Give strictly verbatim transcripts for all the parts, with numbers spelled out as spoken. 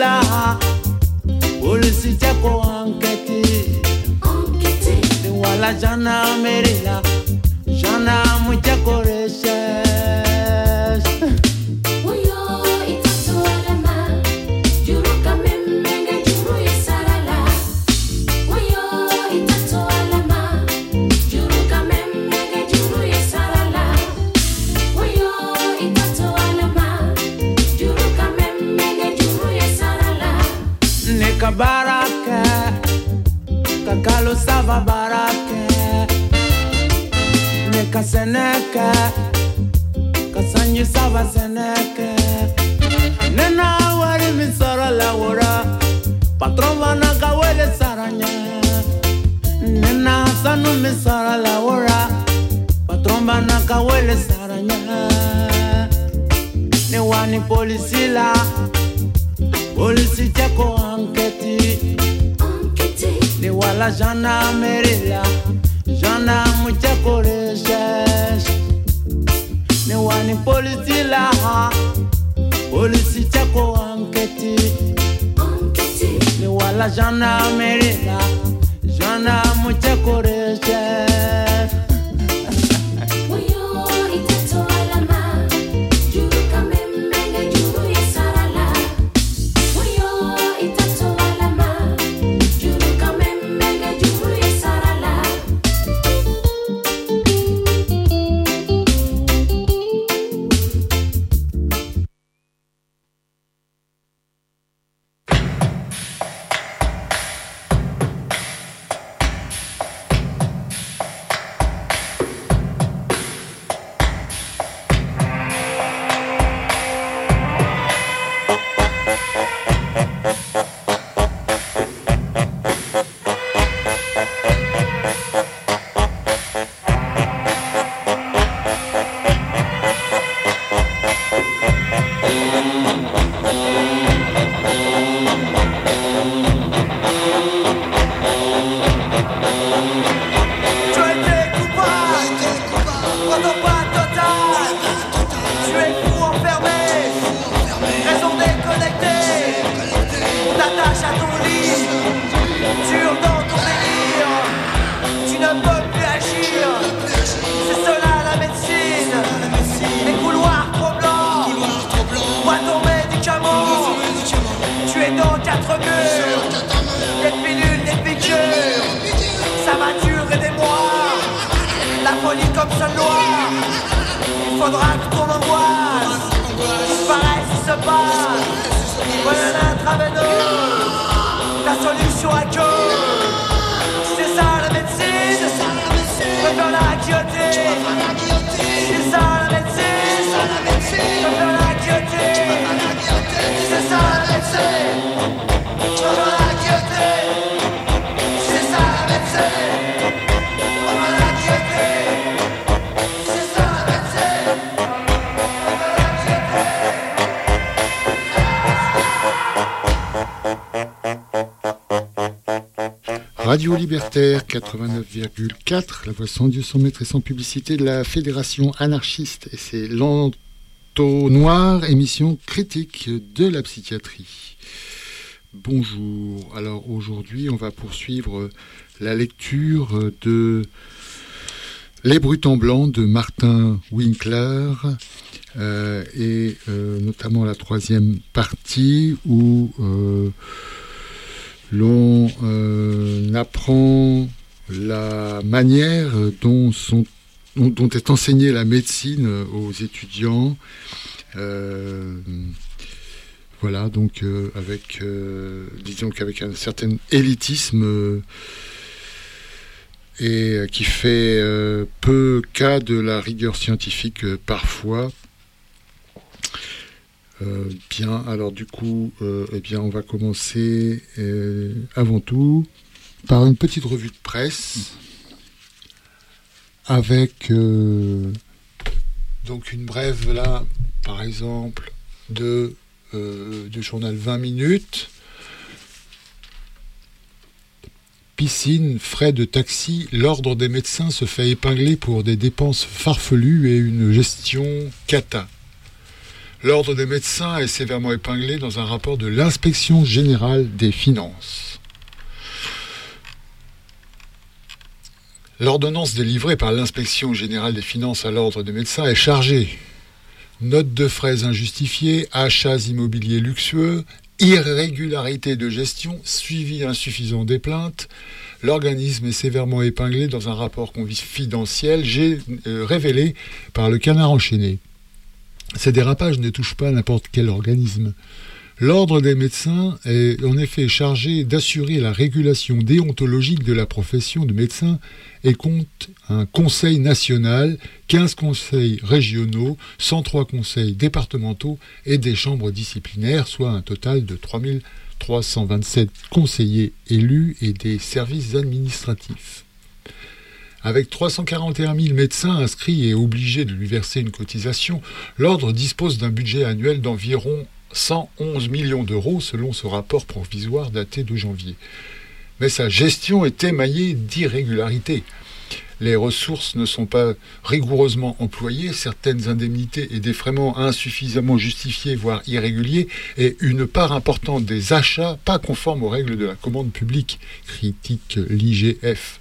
la polisi chako anketi anketi ni wala jana merila jana muchako reshe Baraka kakalo sava baraka neka seneka kasanyi sava seneka nena wari misara la wora patron vana kawele saranya nena sanu misara la wora patron vana kawele saranya ne wani polisi la polisi chako anketi anketi ni wala jana merila jana muchako reshesh ni wani polisi la polisi chako anketi anketi ni wala jana merila jana muchako reshesh Radio Libertaire quatre-vingt-neuf virgule quatre, la voix sans Dieu, sans maître et sans publicité de la Fédération anarchiste. Et c'est l'Entonnoir, émission critique de la psychiatrie. Bonjour. Alors aujourd'hui, on va poursuivre la lecture de Les Brutants Blancs de Martin Winkler euh, et euh, notamment la troisième partie où euh, l'on euh, apprend la manière dont, sont, dont, dont est enseignée la médecine aux étudiants. Euh, voilà, donc euh, avec, euh, disons qu'avec un certain élitisme euh, et euh, qui fait euh, peu cas de la rigueur scientifique euh, parfois. Euh, bien, alors du coup, euh, eh bien, on va commencer euh, avant tout par une petite revue de presse avec euh, donc une brève là, par exemple, de euh, du journal vingt minutes. Piscine, frais de taxi, l'ordre des médecins se fait épingler pour des dépenses farfelues et une gestion cata. L'Ordre des médecins est sévèrement épinglé dans un rapport de l'Inspection générale des finances. L'ordonnance délivrée par l'Inspection générale des finances à l'Ordre des médecins est chargée. Notes de frais injustifiés, achats immobiliers luxueux, irrégularité de gestion, suivi insuffisant des plaintes. L'organisme est sévèrement épinglé dans un rapport confidentiel gé- euh, révélé par le Canard enchaîné. Ces dérapages ne touchent pas n'importe quel organisme. L'Ordre des médecins est en effet chargé d'assurer la régulation déontologique de la profession de médecin et compte un conseil national, quinze conseils régionaux, cent trois conseils départementaux et des chambres disciplinaires, soit un total de trois mille trois cent vingt-sept conseillers élus et des services administratifs. Avec trois cent quarante et un mille médecins inscrits et obligés de lui verser une cotisation, l'Ordre dispose d'un budget annuel d'environ cent onze millions d'euros selon ce rapport provisoire daté de janvier. Mais sa gestion est émaillée d'irrégularités. Les ressources ne sont pas rigoureusement employées, certaines indemnités et défraiements insuffisamment justifiés, voire irréguliers, et une part importante des achats pas conformes aux règles de la commande publique, critique l'I G F.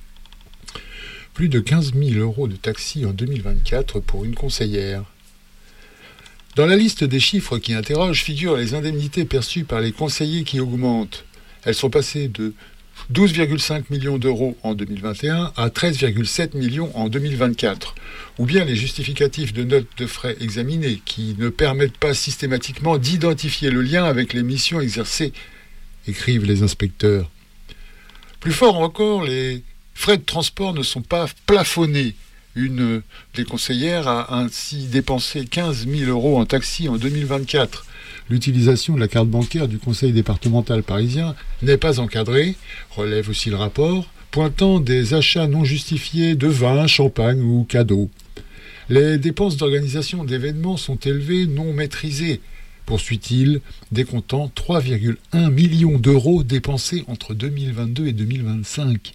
Plus de quinze mille euros de taxis en deux mille vingt-quatre pour une conseillère. Dans la liste des chiffres qui interrogent figurent les indemnités perçues par les conseillers qui augmentent. Elles sont passées de douze virgule cinq millions d'euros en deux mille vingt et un à treize virgule sept millions en deux mille vingt-quatre. Ou bien les justificatifs de notes de frais examinés qui ne permettent pas systématiquement d'identifier le lien avec les missions exercées, écrivent les inspecteurs. Plus fort encore, les frais de transport ne sont pas plafonnés. Une des conseillères a ainsi dépensé quinze mille euros en taxi en deux mille vingt-quatre. L'utilisation de la carte bancaire du conseil départemental parisien n'est pas encadrée, relève aussi le rapport, pointant des achats non justifiés de vin, champagne ou cadeaux. Les dépenses d'organisation d'événements sont élevées, non maîtrisées, poursuit-il, décomptant trois virgule un millions d'euros dépensés entre deux mille vingt-deux et deux mille vingt-cinq.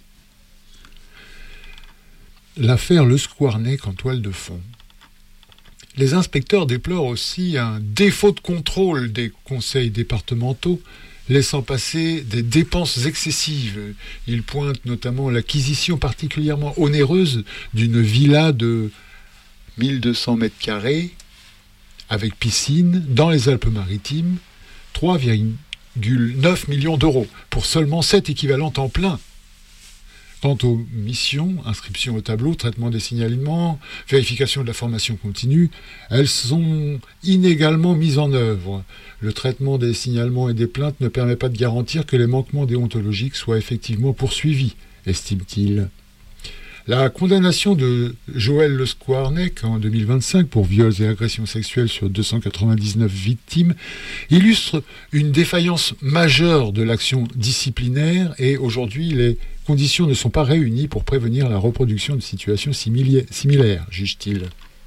L'affaire Le Squarnec en toile de fond. Les inspecteurs déplorent aussi un défaut de contrôle des conseils départementaux, laissant passer des dépenses excessives. Ils pointent notamment l'acquisition particulièrement onéreuse d'une villa de mille deux cents mètres carrés avec piscine dans les Alpes-Maritimes, trois virgule neuf millions d'euros pour seulement sept équivalents temps plein. Quant aux missions, inscription au tableau, traitement des signalements, vérification de la formation continue, elles sont inégalement mises en œuvre. Le traitement des signalements et des plaintes ne permet pas de garantir que les manquements déontologiques soient effectivement poursuivis, estime-t-il. La condamnation de Joël Le Squarnec en deux mille vingt-cinq pour viols et agressions sexuelles sur deux cent quatre-vingt-dix-neuf victimes illustre une défaillance majeure de l'action disciplinaire et aujourd'hui les conditions ne sont pas réunies pour prévenir la reproduction de situations similaires, juge-t-il.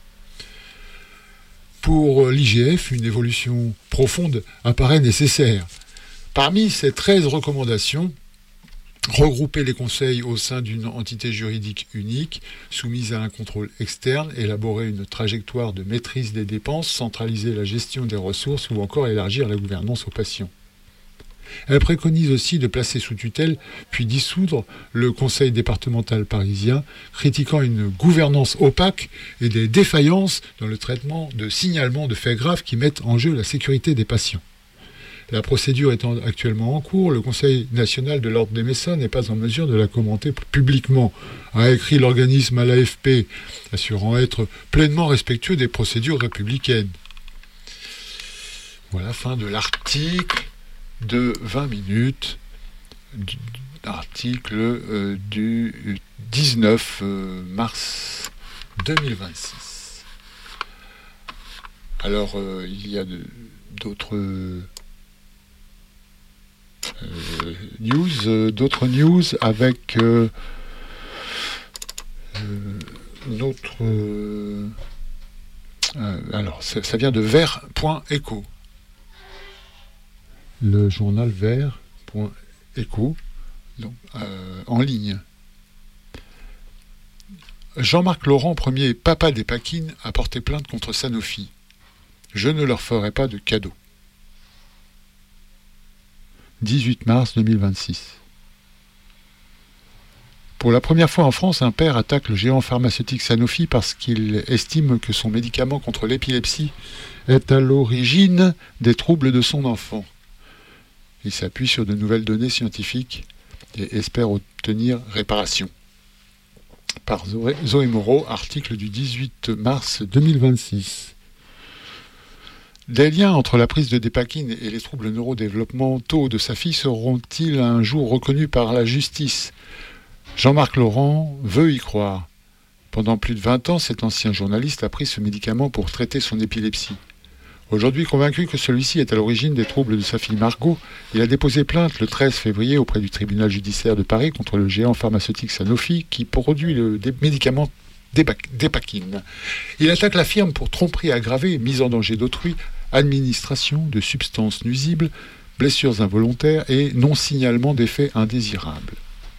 Pour l'I G F, une évolution profonde apparaît nécessaire. Parmi ces treize recommandations, regrouper les conseils au sein d'une entité juridique unique, soumise à un contrôle externe, élaborer une trajectoire de maîtrise des dépenses, centraliser la gestion des ressources ou encore élargir la gouvernance aux patients. Elle préconise aussi de placer sous tutelle, puis dissoudre le conseil départemental parisien, critiquant une gouvernance opaque et des défaillances dans le traitement de signalements de faits graves qui mettent en jeu la sécurité des patients. La procédure étant actuellement en cours, le Conseil national de l'Ordre des médecins n'est pas en mesure de la commenter publiquement, a écrit l'organisme à l'A F P, assurant être pleinement respectueux des procédures républicaines. Voilà, fin de l'article de vingt minutes, article euh, du dix-neuf mars deux mille vingt-six. Alors, euh, il y a de, d'autres... Euh, Euh, news, euh, d'autres news avec euh, euh, notre euh, euh, alors ça, ça vient de vert point echo, le journal vert point echo, donc euh, en ligne. Jean-Marc Laurent, premier papa des Paquines, a porté plainte contre Sanofi. Je ne leur ferai pas de cadeau. dix-huit mars deux mille vingt-six. Pour la première fois en France, un père attaque le géant pharmaceutique Sanofi parce qu'il estime que son médicament contre l'épilepsie est à l'origine des troubles de son enfant. Il s'appuie sur de nouvelles données scientifiques et espère obtenir réparation. Par Zoé Moreau, article du dix-huit mars deux mille vingt-six. Des liens entre la prise de Dépakine et les troubles neurodéveloppementaux de sa fille seront-ils un jour reconnus par la justice ? Jean-Marc Laurent veut y croire. Pendant plus de vingt ans, cet ancien journaliste a pris ce médicament pour traiter son épilepsie. Aujourd'hui convaincu que celui-ci est à l'origine des troubles de sa fille Margot, il a déposé plainte le treize février auprès du tribunal judiciaire de Paris contre le géant pharmaceutique Sanofi qui produit le médicament Dépakine. Il attaque la firme pour tromperie aggravée, mise en danger d'autrui, administration de substances nuisibles, blessures involontaires et non-signalement d'effets indésirables.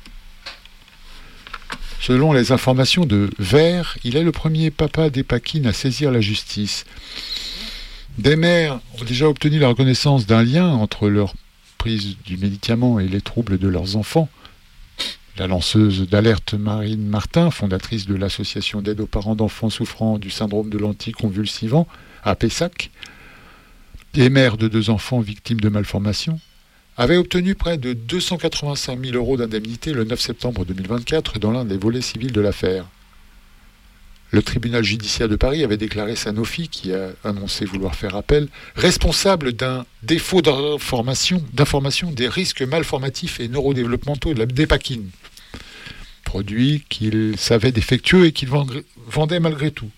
Selon les informations de Vert, il est le premier papa Dépakine à saisir la justice. Des mères ont déjà obtenu la reconnaissance d'un lien entre leur prise du médicament et les troubles de leurs enfants. La lanceuse d'alerte Marine Martin, fondatrice de l'association d'aide aux parents d'enfants souffrant du syndrome de l'anticonvulsivant, à Pessac, et mère de deux enfants victimes de malformations, avait obtenu près de deux cent quatre-vingt-cinq mille euros d'indemnité le neuf septembre deux mille vingt-quatre dans l'un des volets civils de l'affaire. Le tribunal judiciaire de Paris avait déclaré Sanofi, qui a annoncé vouloir faire appel, responsable d'un défaut d'information, d'information des risques malformatifs et neurodéveloppementaux de la Dépakine, produit qu'il savait défectueux et qu'il vendait malgré tout.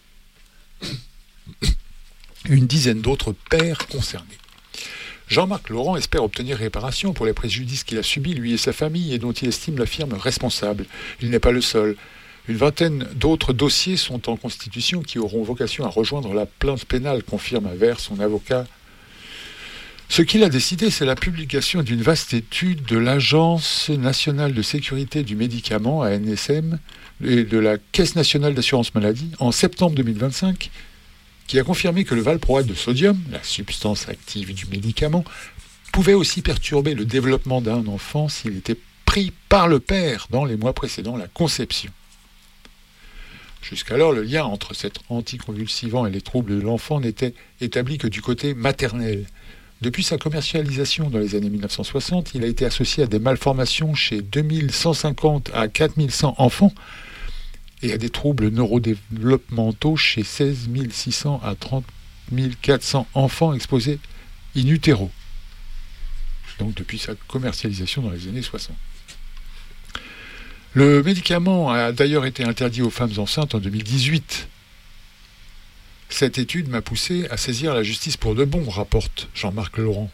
Une dizaine d'autres pères concernés. Jean-Marc Laurent espère obtenir réparation pour les préjudices qu'il a subis, lui et sa famille, et dont il estime la firme responsable. Il n'est pas le seul. Une vingtaine d'autres dossiers sont en constitution qui auront vocation à rejoindre la plainte pénale, confirme à Vert son avocat. Ce qu'il a décidé, c'est la publication d'une vaste étude de l'Agence nationale de sécurité du médicament, A N S M, et de la Caisse nationale d'assurance maladie, en septembre deux mille vingt-cinq, qui a confirmé que le valproate de sodium, la substance active du médicament, pouvait aussi perturber le développement d'un enfant s'il était pris par le père dans les mois précédant la conception. Jusqu'alors, le lien entre cet anticonvulsivant et les troubles de l'enfant n'était établi que du côté maternel. Depuis sa commercialisation dans les années mille neuf cent soixante, il a été associé à des malformations chez deux mille cent cinquante à quatre mille cent enfants, et à des troubles neurodéveloppementaux chez seize mille six cents à trente mille quatre cents enfants exposés in utero. Donc depuis sa commercialisation dans les années soixante. Le médicament a d'ailleurs été interdit aux femmes enceintes en deux mille dix-huit. Cette étude m'a poussé à saisir la justice pour de bon, rapporte Jean-Marc Laurent.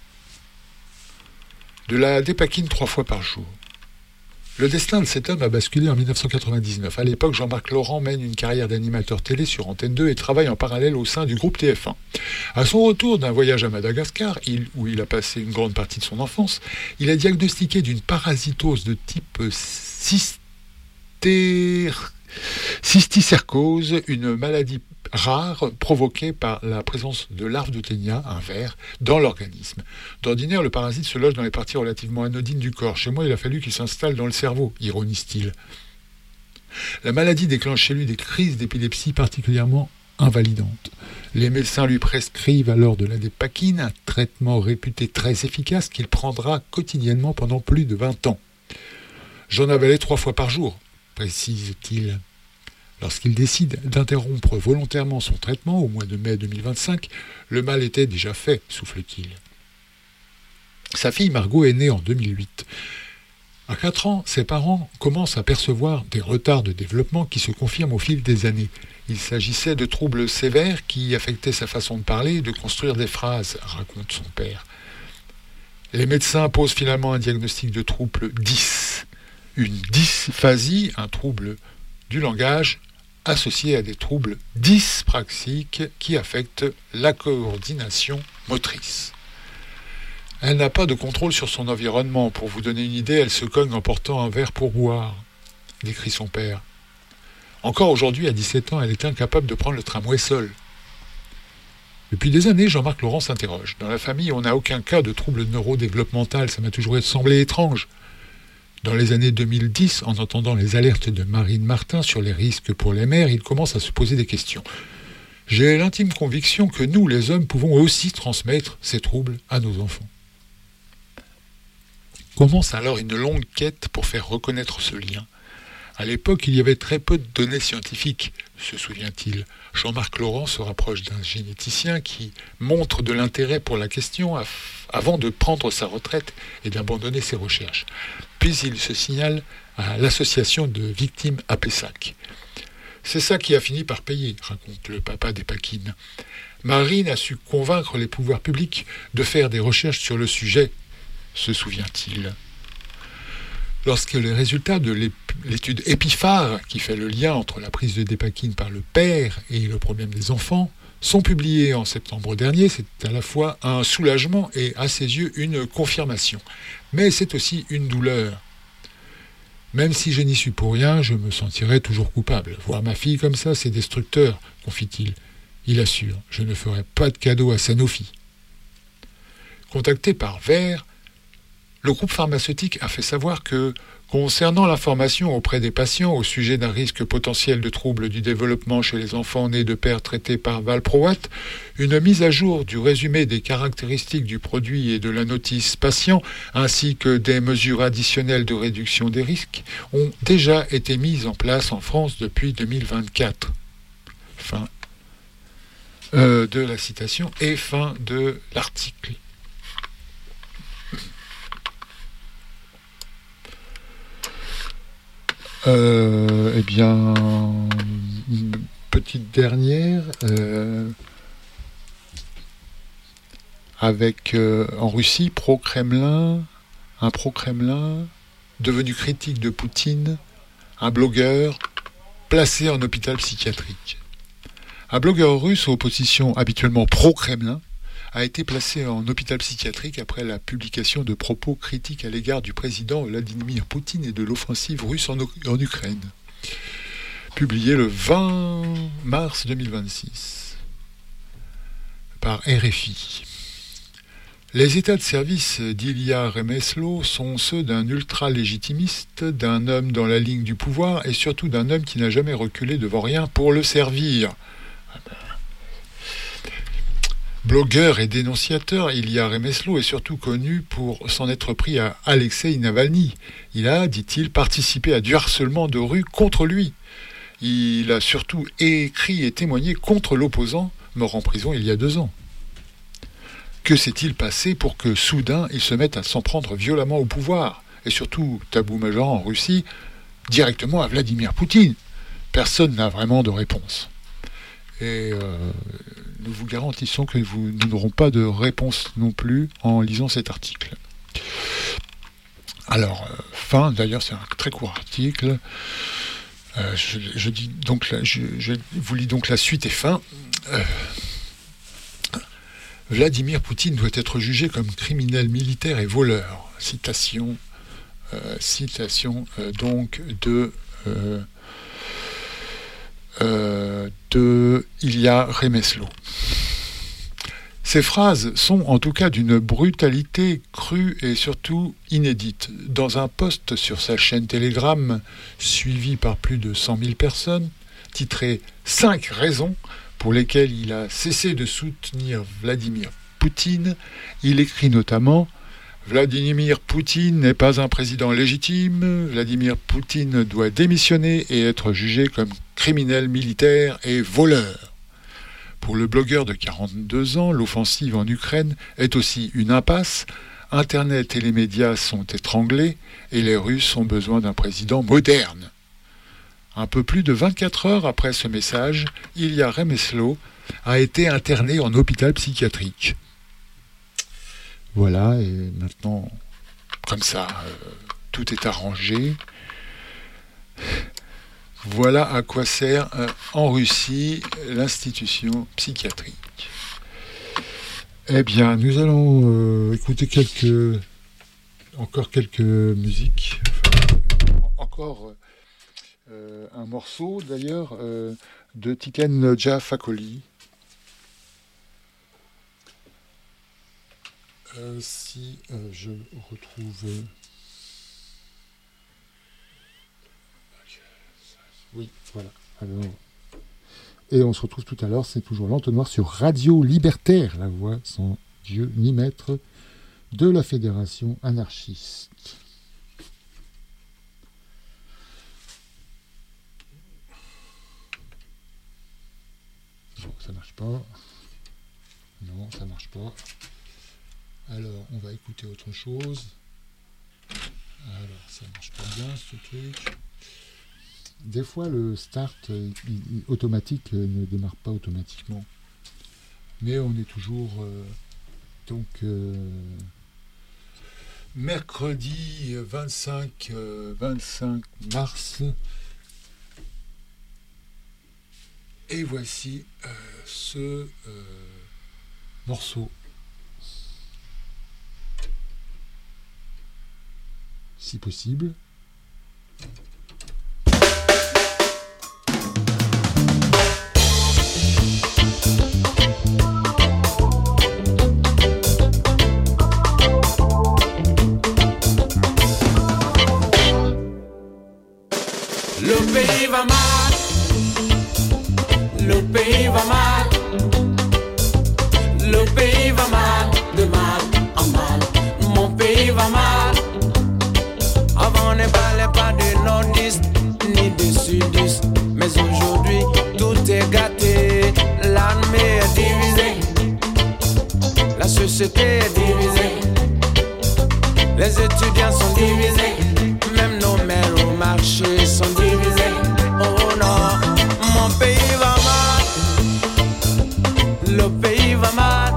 De la Dépakine trois fois par jour. Le destin de cet homme a basculé en mille neuf cent quatre-vingt-dix-neuf. À l'époque, Jean-Marc Laurent mène une carrière d'animateur télé sur Antenne deux et travaille en parallèle au sein du groupe T F un. À son retour d'un voyage à Madagascar, il, où il a passé une grande partie de son enfance, il a diagnostiqué d'une parasitose de type cysté... cysticercose, une maladie rare provoquée par la présence de larves de ténia, un ver, dans l'organisme. D'ordinaire, le parasite se loge dans les parties relativement anodines du corps. Chez moi, il a fallu qu'il s'installe dans le cerveau, ironise-t-il. La maladie déclenche chez lui des crises d'épilepsie particulièrement invalidantes. Les médecins lui prescrivent alors de la Dépakine, un traitement réputé très efficace qu'il prendra quotidiennement pendant plus de vingt ans. J'en avalais trois fois par jour, précise-t-il. Lorsqu'il décide d'interrompre volontairement son traitement au mois de mai deux mille vingt-cinq, le mal était déjà fait, souffle-t-il. Sa fille Margot est née en deux mille huit. À quatre ans, ses parents commencent à percevoir des retards de développement qui se confirment au fil des années. Il s'agissait de troubles sévères qui affectaient sa façon de parler et de construire des phrases, raconte son père. Les médecins posent finalement un diagnostic de trouble dys, une dysphasie, un trouble du langage associé à des troubles dyspraxiques qui affectent la coordination motrice. Elle n'a pas de contrôle sur son environnement. Pour vous donner une idée, elle se cogne en portant un verre pour boire, décrit son père. Encore aujourd'hui, à dix-sept ans, elle est incapable de prendre le tramway seule. Depuis des années, Jean-Marc Laurent s'interroge. Dans la famille, on n'a aucun cas de trouble neurodéveloppemental. Ça m'a toujours semblé étrange. Dans les années deux mille dix, en entendant les alertes de Marine Martin sur les risques pour les mères, il commence à se poser des questions. J'ai l'intime conviction que nous, les hommes, pouvons aussi transmettre ces troubles à nos enfants. Commence alors une longue quête pour faire reconnaître ce lien. À l'époque, il y avait très peu de données scientifiques, se souvient-il. Jean-Marc Laurent se rapproche d'un généticien qui montre de l'intérêt pour la question af- avant de prendre sa retraite et d'abandonner ses recherches. Puis il se signale à l'association de victimes à Pessac. C'est ça qui a fini par payer, raconte le papa des Paquines. Marine a su convaincre les pouvoirs publics de faire des recherches sur le sujet, se souvient-il. Lorsque les résultats de l'étude Épiphare, qui fait le lien entre la prise de Dépakine par le père et le problème des enfants, sont publiés en septembre dernier, c'est à la fois un soulagement et, à ses yeux, une confirmation. Mais c'est aussi une douleur. Même si je n'y suis pour rien, je me sentirai toujours coupable. Voir ma fille comme ça, c'est destructeur, confie-t-il. Il assure, je ne ferai pas de cadeau à Sanofi. Contacté par Vert, le groupe pharmaceutique a fait savoir que, concernant l'information auprès des patients au sujet d'un risque potentiel de troubles du développement chez les enfants nés de pères traités par valproate, une mise à jour du résumé des caractéristiques du produit et de la notice patient, ainsi que des mesures additionnelles de réduction des risques, ont déjà été mises en place en France depuis deux mille vingt-quatre. Fin euh, de la citation et fin de l'article. Euh, eh bien, une petite dernière, euh, avec euh, en Russie, pro-Kremlin, un pro-Kremlin, devenu critique de Poutine, un blogueur placé en hôpital psychiatrique. Un blogueur russe aux positions habituellement pro-Kremlin a été placé en hôpital psychiatrique après la publication de propos critiques à l'égard du président Vladimir Poutine et de l'offensive russe en, en Ukraine. Publié le vingt mars deux mille vingt-six par R F I. Les états de service d'Ilya Remeslo sont ceux d'un ultra-légitimiste, d'un homme dans la ligne du pouvoir et surtout d'un homme qui n'a jamais reculé devant rien pour le servir. Blogueur et dénonciateur, Ilya Remeslo est surtout connu pour s'en être pris à Alexei Navalny. Il a, dit-il, participé à du harcèlement de rue contre lui. Il a surtout écrit et témoigné contre l'opposant, mort en prison il y a deux ans. Que s'est-il passé pour que, soudain, il se mette à s'en prendre violemment au pouvoir, et surtout, tabou majeur en Russie, directement à Vladimir Poutine? Personne n'a vraiment de réponse. Et euh, nous vous garantissons que vous, nous n'aurons pas de réponse non plus en lisant cet article. Alors, euh, fin, d'ailleurs c'est un très court article, euh, je, je, dis donc la, je, je vous lis donc la suite et fin. Euh, Vladimir Poutine doit être jugé comme criminel militaire et voleur. Citation, euh, citation euh, donc de... Euh, Euh, de Ilya Remeslo. Ces phrases sont en tout cas d'une brutalité crue et surtout inédite. Dans un post sur sa chaîne Telegram, suivi par plus de cent mille personnes, titré « cinq raisons pour lesquelles il a cessé de soutenir Vladimir Poutine », il écrit notamment « Vladimir Poutine n'est pas un président légitime. Vladimir Poutine doit démissionner et être jugé comme criminel militaire et voleur. » Pour le blogueur de quarante-deux ans, l'offensive en Ukraine est aussi une impasse. Internet et les médias sont étranglés et les Russes ont besoin d'un président moderne. Un peu plus de vingt-quatre heures après ce message, Ilya Remeslo a été interné en hôpital psychiatrique. Voilà, et maintenant, comme ça, euh, tout est arrangé. Voilà à quoi sert euh, en Russie l'institution psychiatrique. Eh bien, nous allons euh, écouter quelques, encore quelques musiques. Enfin, encore euh, un morceau, d'ailleurs, euh, de Tiken Jah Fakoly. euh, si euh, je retrouve... Euh... Oui, voilà. Alors... Et on se retrouve tout à l'heure, c'est toujours l'entonnoir sur Radio Libertaire, la voix sans Dieu ni maître de la Fédération anarchiste. Bon, ça marche pas. Non, ça marche pas. Alors, on va écouter autre chose. Alors, ça marche pas bien ce truc. Des fois, le start il, il, automatique ne démarre pas automatiquement. Mais on est toujours euh, donc euh, mercredi vingt-cinq mars. Et voici euh, ce euh, morceau. Si possible. Le pays va mal, le pays va mal, le pays va mal, de mal en mal, mon pays va mal. Avant on ne parlait pas de nordistes ni de sudistes, mais aujourd'hui tout est gâté, l'armée est divisée, la société est divisée, les étudiants sont divisés, même nos mères au marché sont divisés. Oh non, mon pays va mal, le pays va mal,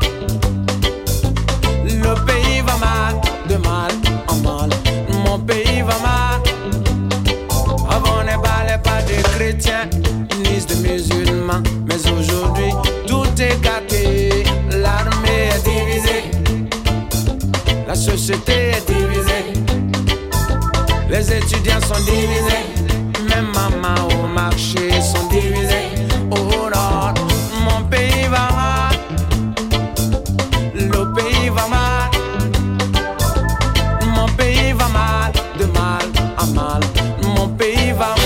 le pays va mal, de mal en mal, mon pays va mal. Avant on ne parlait pas de chrétiens ni de musulmans, mais aujourd'hui tout est gâté, l'armée est divisée, la société est divisée, les étudiants sont divisés, même maman au marché sont divisés. Oh non, mon pays va mal, le pays va mal, mon pays va mal, de mal en mal, mon pays va mal.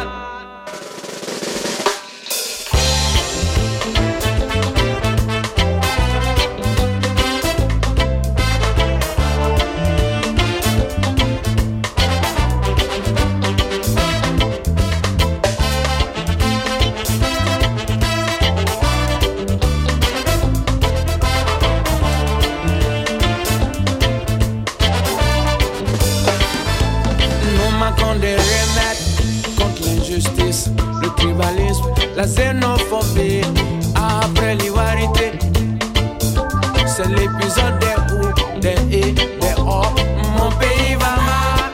La xénophobie après l'ivarité, c'est l'épisode des ou, des et, des o. Mon pays va mal,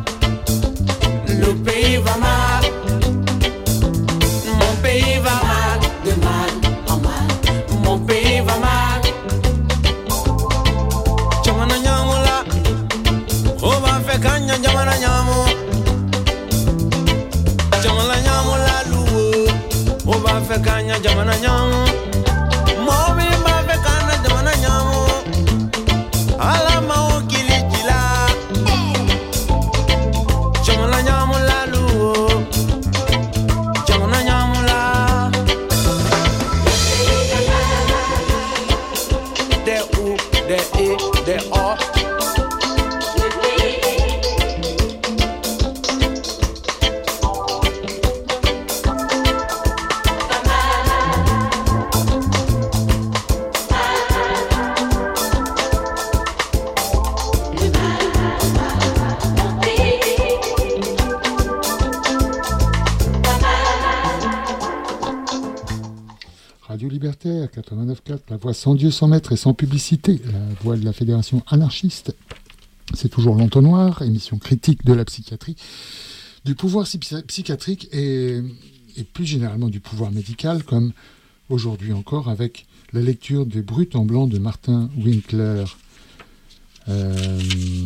le pays va mal, mon pays va mal, de mal en mal, mon pays va mal. Jamana nyamula, oba fekanya jamana nyamu, jamana nyamula luo. Oba fekanya jamana nyamu, momi ba fekana jamana nyamu, ala maukili kila, jamana nyamu la luo, jamana nyamu la, de u, de e, de o. Radio Libertaire, quatre-vingt-neuf virgule quatre, la voix sans Dieu, sans maître et sans publicité, la voix de la Fédération anarchiste. C'est toujours l'entonnoir, émission critique de la psychiatrie, du pouvoir psychiatrique et, et plus généralement du pouvoir médical, comme aujourd'hui encore avec la lecture des Brutes en blanc de Martin Winkler. Euh,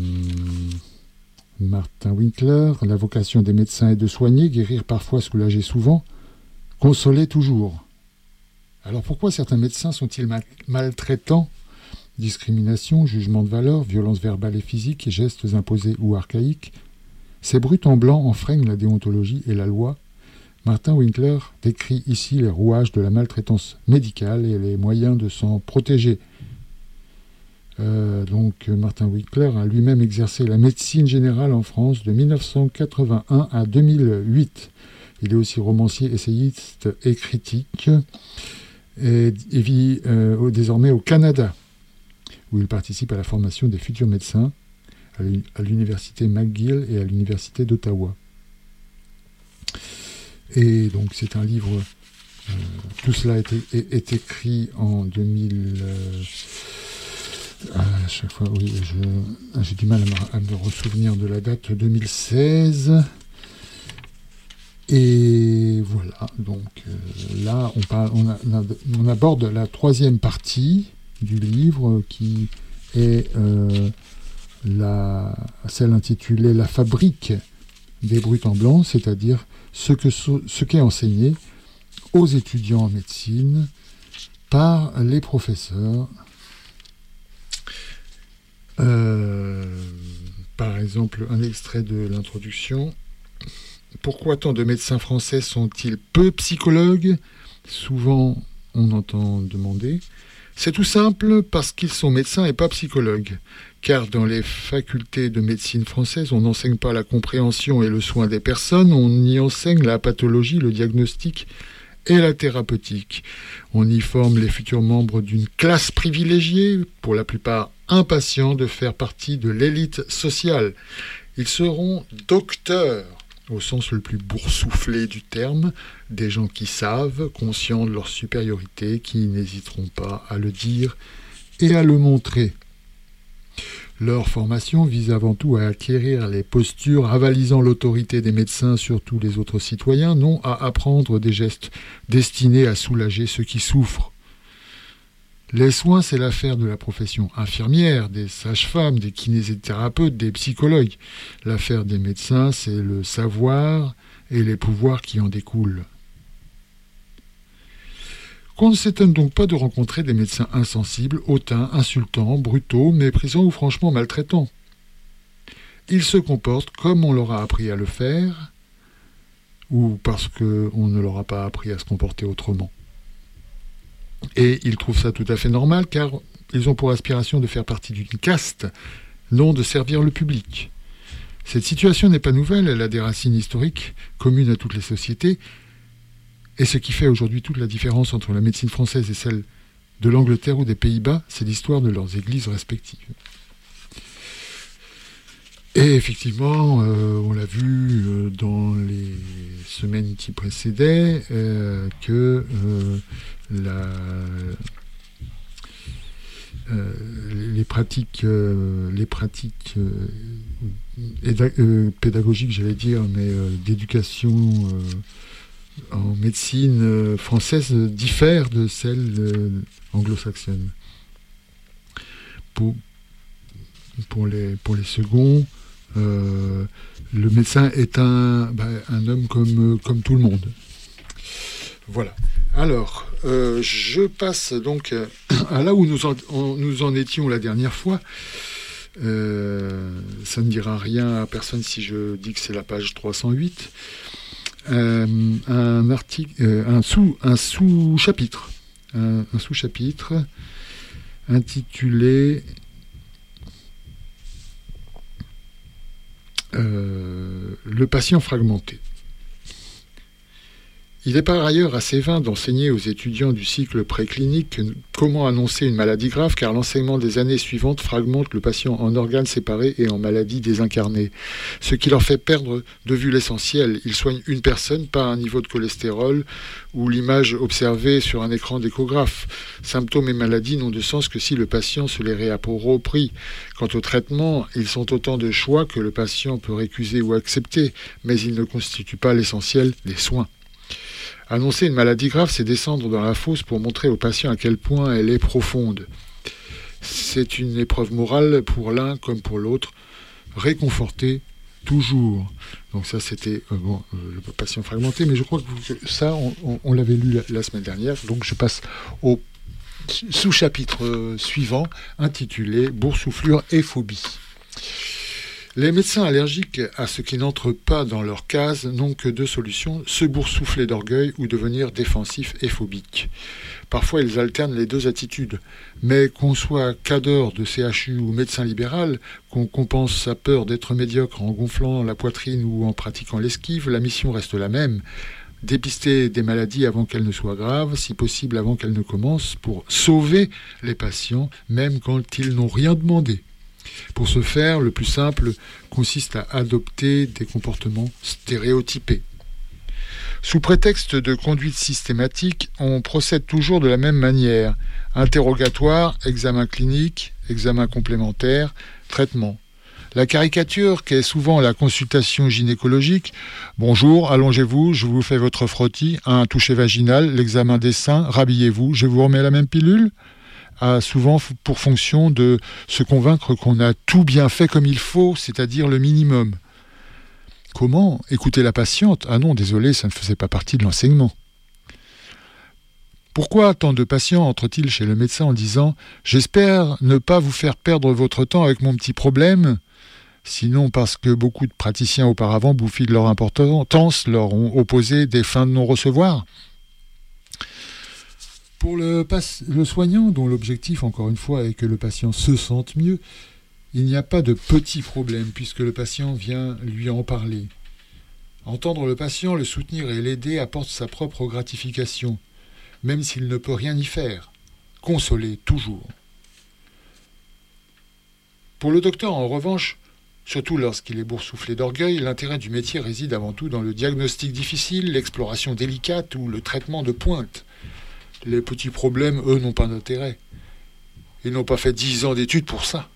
Martin Winkler, la vocation des médecins est de soigner, guérir parfois, soulager souvent, consoler toujours. Alors pourquoi certains médecins sont-ils mal- maltraitants discrimination, jugement de valeur, violence verbale et physique, gestes imposés ou archaïques. Ces brutes en blanc enfreignent la déontologie et la loi. Martin Winkler décrit ici les rouages de la maltraitance médicale et les moyens de s'en protéger. Euh, donc Martin Winkler a lui-même exercé la médecine générale en France de mille neuf cent quatre-vingt-un à deux mille huit. Il est aussi romancier, essayiste et critique et, et vit euh, désormais au Canada, où il participe à la formation des futurs médecins à l'université McGill et à l'université d'Ottawa. Et donc c'est un livre, euh, tout cela est, est, est écrit en deux mille... Euh, à chaque fois, oui, je, j'ai du mal à me, à me ressouvenir de la date, deux mille seize. Et voilà, donc euh, là on, parle, on, a, on aborde la troisième partie du livre qui est euh, la, celle intitulée « La fabrique des brutes en blanc », c'est-à-dire ce, que, ce qui est enseigné aux étudiants en médecine par les professeurs. Euh, par exemple, un extrait de l'introduction. Pourquoi tant de médecins français sont-ils peu psychologues ? Souvent, on entend demander. C'est tout simple parce qu'ils sont médecins et pas psychologues. Car dans les facultés de médecine françaises, on n'enseigne pas la compréhension et le soin des personnes, on y enseigne la pathologie, le diagnostic et la thérapeutique. On y forme les futurs membres d'une classe privilégiée, pour la plupart impatients de faire partie de l'élite sociale. Ils seront docteurs, au sens le plus boursouflé du terme, des gens qui savent, conscients de leur supériorité, qui n'hésiteront pas à le dire et à le montrer. Leur formation vise avant tout à acquérir les postures avalisant l'autorité des médecins sur tous les autres citoyens, non à apprendre des gestes destinés à soulager ceux qui souffrent. Les soins, c'est l'affaire de la profession infirmière, des sages-femmes, des kinésithérapeutes, des psychologues. L'affaire des médecins, c'est le savoir et les pouvoirs qui en découlent. Qu'on ne s'étonne donc pas de rencontrer des médecins insensibles, hautains, insultants, brutaux, méprisants ou franchement maltraitants. Ils se comportent comme on leur a appris à le faire, ou parce qu'on ne leur a pas appris à se comporter autrement. Et ils trouvent ça tout à fait normal, car ils ont pour aspiration de faire partie d'une caste, non de servir le public. Cette situation n'est pas nouvelle, elle a des racines historiques communes à toutes les sociétés, et ce qui fait aujourd'hui toute la différence entre la médecine française et celle de l'Angleterre ou des Pays-Bas, c'est l'histoire de leurs églises respectives. Et effectivement, euh, on l'a vu euh, dans les semaines qui précédaient, euh, que euh, la, euh, les pratiques, euh, les pratiques euh, éda- euh, pédagogiques, j'allais dire, mais euh, d'éducation euh, en médecine euh, française diffèrent de celles euh, anglo-saxonnes. Pour, pour, les, pour les seconds, Euh, le médecin est un, bah, un homme comme, comme tout le monde. Voilà. Alors, euh, je passe donc à là où nous en, on, nous en étions la dernière fois. Euh, ça ne dira rien à personne si je dis que c'est la page trois cent huit. Euh, un article, euh, un sous, un sous-chapitre, un, un sous-chapitre intitulé Euh, le patient fragmenté. Il est par ailleurs assez vain d'enseigner aux étudiants du cycle préclinique comment annoncer une maladie grave, car l'enseignement des années suivantes fragmente le patient en organes séparés et en maladies désincarnées, ce qui leur fait perdre de vue l'essentiel. Ils soignent une personne, pas un niveau de cholestérol ou l'image observée sur un écran d'échographe. Symptômes et maladies n'ont de sens que si le patient se les réapproprie. Quant au traitement, ils sont autant de choix que le patient peut récuser ou accepter, mais ils ne constituent pas l'essentiel des soins. Annoncer une maladie grave, c'est descendre dans la fosse pour montrer au patient à quel point elle est profonde. C'est une épreuve morale pour l'un comme pour l'autre. Réconforter toujours. Donc ça, c'était euh, bon, euh, le patient fragmenté, mais je crois que vous, ça, on, on, on l'avait lu la, la semaine dernière. Donc je passe au sous-chapitre suivant intitulé « Boursouflure et phobie ». Les médecins allergiques à ce qui n'entre pas dans leur case n'ont que deux solutions, se boursoufler d'orgueil ou devenir défensifs et phobiques. Parfois, ils alternent les deux attitudes. Mais qu'on soit cadre de C H U ou médecin libéral, qu'on compense sa peur d'être médiocre en gonflant la poitrine ou en pratiquant l'esquive, la mission reste la même. Dépister des maladies avant qu'elles ne soient graves, si possible avant qu'elles ne commencent, pour sauver les patients, même quand ils n'ont rien demandé. Pour ce faire, le plus simple consiste à adopter des comportements stéréotypés. Sous prétexte de conduite systématique, on procède toujours de la même manière. Interrogatoire, examen clinique, examen complémentaire, traitement. La caricature, qui est souvent la consultation gynécologique, « Bonjour, allongez-vous, je vous fais votre frottis, un toucher vaginal, l'examen des seins, rhabillez-vous, je vous remets la même pilule ?» a souvent pour fonction de se convaincre qu'on a tout bien fait comme il faut, c'est-à-dire le minimum. Comment ? Écouter la patiente ? Ah non, désolé, ça ne faisait pas partie de l'enseignement. Pourquoi tant de patients entrent-ils chez le médecin en disant « J'espère ne pas vous faire perdre votre temps avec mon petit problème ?» Sinon parce que beaucoup de praticiens auparavant, bouffis de leur importance, leur ont opposé des fins de non-recevoir. Pour le, pas- le soignant, dont l'objectif, encore une fois, est que le patient se sente mieux, il n'y a pas de petit problème, puisque le patient vient lui en parler. Entendre le patient, le soutenir et l'aider apporte sa propre gratification, même s'il ne peut rien y faire. Consoler, toujours. Pour le docteur, en revanche, surtout lorsqu'il est boursouflé d'orgueil, l'intérêt du métier réside avant tout dans le diagnostic difficile, l'exploration délicate ou le traitement de pointe. Les petits problèmes, eux, n'ont pas d'intérêt. Ils n'ont pas fait dix ans d'études pour ça.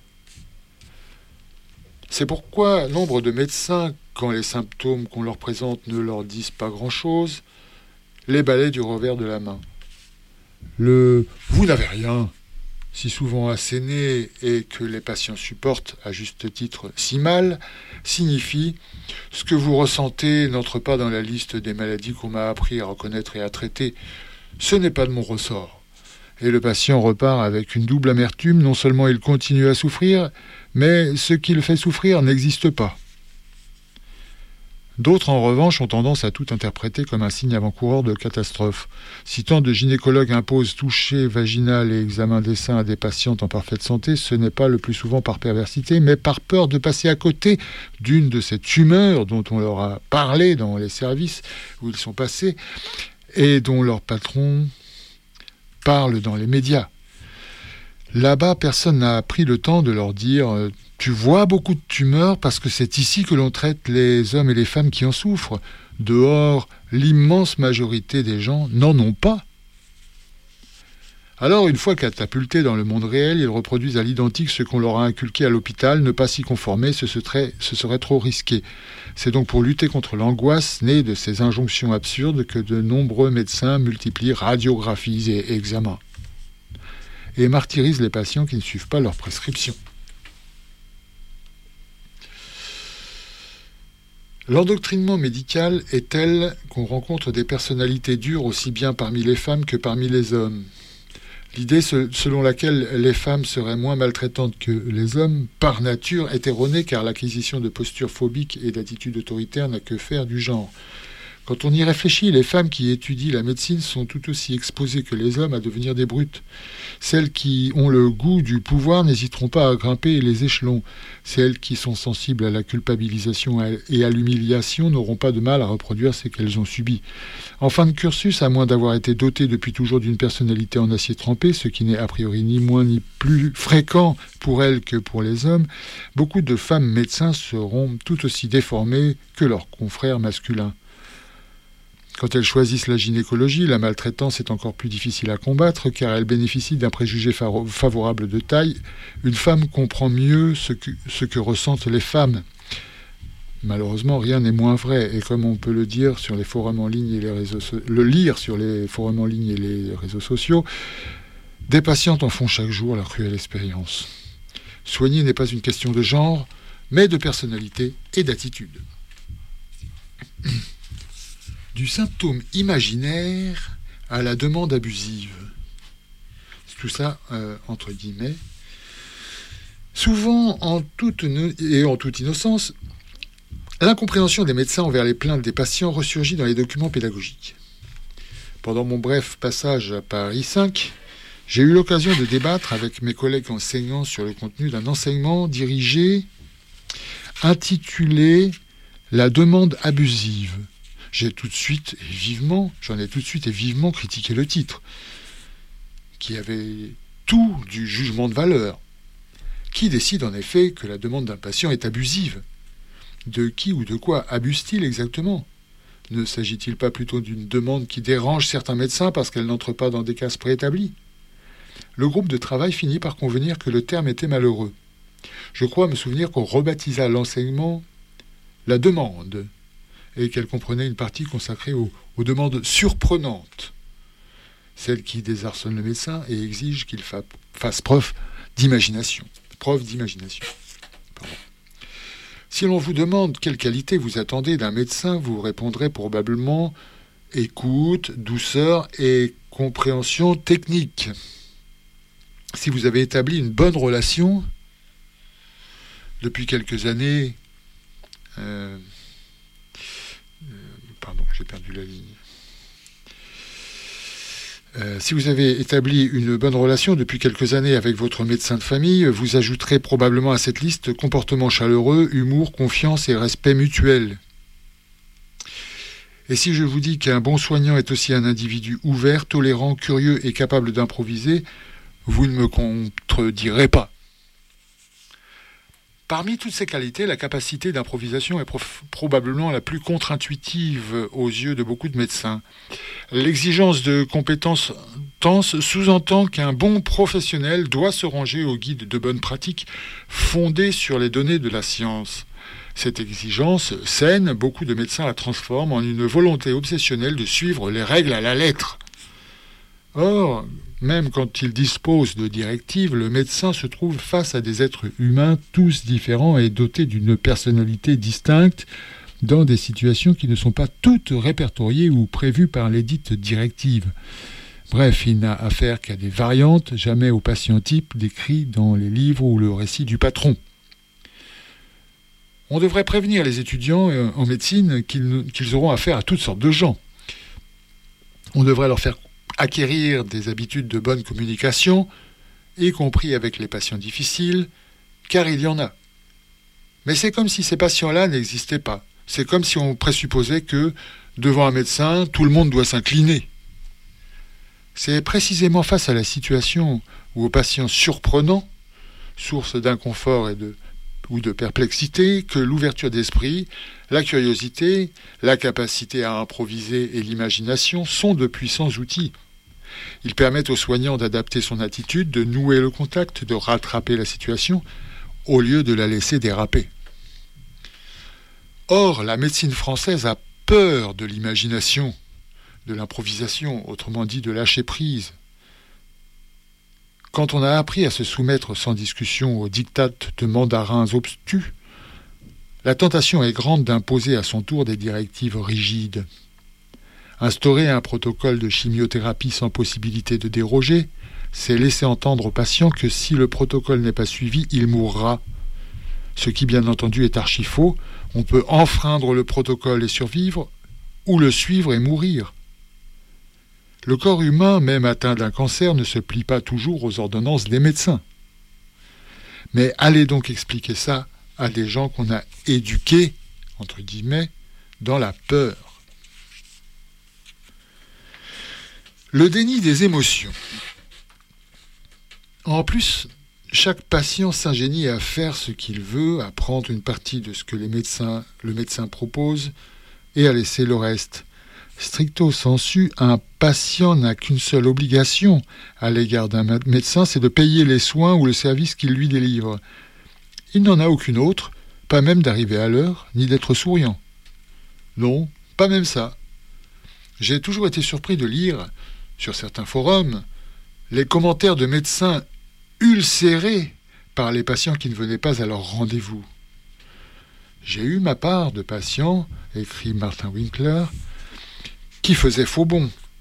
C'est pourquoi nombre de médecins, quand les symptômes qu'on leur présente ne leur disent pas grand-chose, les balayent du revers de la main. Le « vous n'avez rien », si souvent asséné et que les patients supportent, à juste titre, si mal, signifie « ce que vous ressentez n'entre pas dans la liste des maladies qu'on m'a appris à reconnaître et à traiter. Ce n'est pas de mon ressort. » Et le patient repart avec une double amertume. Non seulement il continue à souffrir, mais ce qui le fait souffrir n'existe pas. D'autres, en revanche, ont tendance à tout interpréter comme un signe avant-coureur de catastrophe. Si tant de gynécologues imposent toucher vaginal et examen des seins à des patientes en parfaite santé, ce n'est pas le plus souvent par perversité, mais par peur de passer à côté d'une de ces tumeurs dont on leur a parlé dans les services où ils sont passés, et dont leur patron parle dans les médias. Là-bas, personne n'a pris le temps de leur dire euh, « Tu vois beaucoup de tumeurs parce que c'est ici que l'on traite les hommes et les femmes qui en souffrent. Dehors, l'immense majorité des gens n'en ont pas. » Alors, une fois catapultés dans le monde réel, ils reproduisent à l'identique ce qu'on leur a inculqué à l'hôpital. Ne pas s'y conformer, ce serait, ce serait trop risqué. C'est donc pour lutter contre l'angoisse née de ces injonctions absurdes que de nombreux médecins multiplient radiographies et examens et martyrisent les patients qui ne suivent pas leurs prescriptions. L'endoctrinement médical est tel qu'on rencontre des personnalités dures aussi bien parmi les femmes que parmi les hommes. L'idée selon laquelle les femmes seraient moins maltraitantes que les hommes, par nature, est erronée car l'acquisition de postures phobiques et d'attitudes autoritaires n'a que faire du genre. Quand on y réfléchit, les femmes qui étudient la médecine sont tout aussi exposées que les hommes à devenir des brutes. Celles qui ont le goût du pouvoir n'hésiteront pas à grimper les échelons. Celles qui sont sensibles à la culpabilisation et à l'humiliation n'auront pas de mal à reproduire ce qu'elles ont subi. En fin de cursus, à moins d'avoir été dotées depuis toujours d'une personnalité en acier trempé, ce qui n'est a priori ni moins ni plus fréquent pour elles que pour les hommes, beaucoup de femmes médecins seront tout aussi déformées que leurs confrères masculins. Quand elles choisissent la gynécologie, la maltraitance est encore plus difficile à combattre car elle bénéficie d'un préjugé favorable de taille. Une femme comprend mieux ce que, ce que ressentent les femmes. Malheureusement, rien n'est moins vrai. Et comme on peut le dire sur les forums en ligne et les réseaux so- le lire sur les forums en ligne et les réseaux sociaux, des patientes en font chaque jour la cruelle expérience. Soigner n'est pas une question de genre, mais de personnalité et d'attitude. Du symptôme imaginaire à la demande abusive. C'est tout ça euh, entre guillemets. Souvent, en toute no- et en toute innocence, l'incompréhension des médecins envers les plaintes des patients ressurgit dans les documents pédagogiques. Pendant mon bref passage à Paris cinq, j'ai eu l'occasion de débattre avec mes collègues enseignants sur le contenu d'un enseignement dirigé, intitulé « La demande abusive ». J'ai tout de suite et vivement, j'en ai tout de suite et vivement critiqué le titre, qui avait tout du jugement de valeur. Qui décide en effet que la demande d'un patient est abusive ? De qui ou de quoi abuse-t-il exactement ? Ne s'agit-il pas plutôt d'une demande qui dérange certains médecins parce qu'elle n'entre pas dans des cases préétablies ? Le groupe de travail finit par convenir que le terme était malheureux. Je crois me souvenir qu'on rebaptisa l'enseignement « la demande » et qu'elle comprenait une partie consacrée aux, aux demandes surprenantes, celles qui désarçonnent le médecin et exigent qu'il fa- fasse preuve d'imagination. Preuve d'imagination. Pardon. Si l'on vous demande quelle qualité vous attendez d'un médecin, vous répondrez probablement écoute, douceur et compréhension technique. Si vous avez établi une bonne relation depuis quelques années, euh, euh, pardon, j'ai perdu la ligne. Euh, si vous avez établi une bonne relation depuis quelques années avec votre médecin de famille, vous ajouterez probablement à cette liste comportement chaleureux, humour, confiance et respect mutuel. Et si je vous dis qu'un bon soignant est aussi un individu ouvert, tolérant, curieux et capable d'improviser, vous ne me contredirez pas. Parmi toutes ces qualités, la capacité d'improvisation est prof- probablement la plus contre-intuitive aux yeux de beaucoup de médecins. L'exigence de compétences sous-entend qu'un bon professionnel doit se ranger au guide de bonnes pratiques fondées sur les données de la science. Cette exigence saine, beaucoup de médecins la transforment en une volonté obsessionnelle de suivre les règles à la lettre. Or, même quand il dispose de directives, le médecin se trouve face à des êtres humains tous différents et dotés d'une personnalité distincte dans des situations qui ne sont pas toutes répertoriées ou prévues par les dites directives. Bref, il n'a affaire qu'à des variantes, jamais au patient type décrit dans les livres ou le récit du patron. On devrait prévenir les étudiants en médecine qu'ils, qu'ils auront affaire à toutes sortes de gens. On devrait leur faire acquérir des habitudes de bonne communication, y compris avec les patients difficiles, car il y en a. Mais c'est comme si ces patients-là n'existaient pas. C'est comme si on présupposait que, devant un médecin, tout le monde doit s'incliner. C'est précisément face à la situation ou aux patients surprenants, source d'inconfort et de, ou de perplexité, que l'ouverture d'esprit, la curiosité, la capacité à improviser et l'imagination sont de puissants outils. Ils permettent au soignant d'adapter son attitude, de nouer le contact, de rattraper la situation, au lieu de la laisser déraper. Or, la médecine française a peur de l'imagination, de l'improvisation, autrement dit de lâcher prise. Quand on a appris à se soumettre sans discussion aux diktats de mandarins obstus, la tentation est grande d'imposer à son tour des directives rigides. Instaurer un protocole de chimiothérapie sans possibilité de déroger, c'est laisser entendre au patient que si le protocole n'est pas suivi, il mourra. Ce qui, bien entendu, est archi faux. On peut enfreindre le protocole et survivre, ou le suivre et mourir. Le corps humain, même atteint d'un cancer, ne se plie pas toujours aux ordonnances des médecins. Mais allez donc expliquer ça à des gens qu'on a éduqués, entre guillemets, dans la peur. Le déni des émotions. En plus, chaque patient s'ingénie à faire ce qu'il veut, à prendre une partie de ce que les médecins, le médecin propose et à laisser le reste. Stricto sensu, un patient n'a qu'une seule obligation à l'égard d'un médecin, c'est de payer les soins ou le service qu'il lui délivre. Il n'en a aucune autre, pas même d'arriver à l'heure, ni d'être souriant. Non, pas même ça. J'ai toujours été surpris de lire, sur certains forums, les commentaires de médecins ulcérés par les patients qui ne venaient pas à leur rendez-vous. J'ai eu ma part de patients, écrit Martin Winkler, qui faisaient faux bond.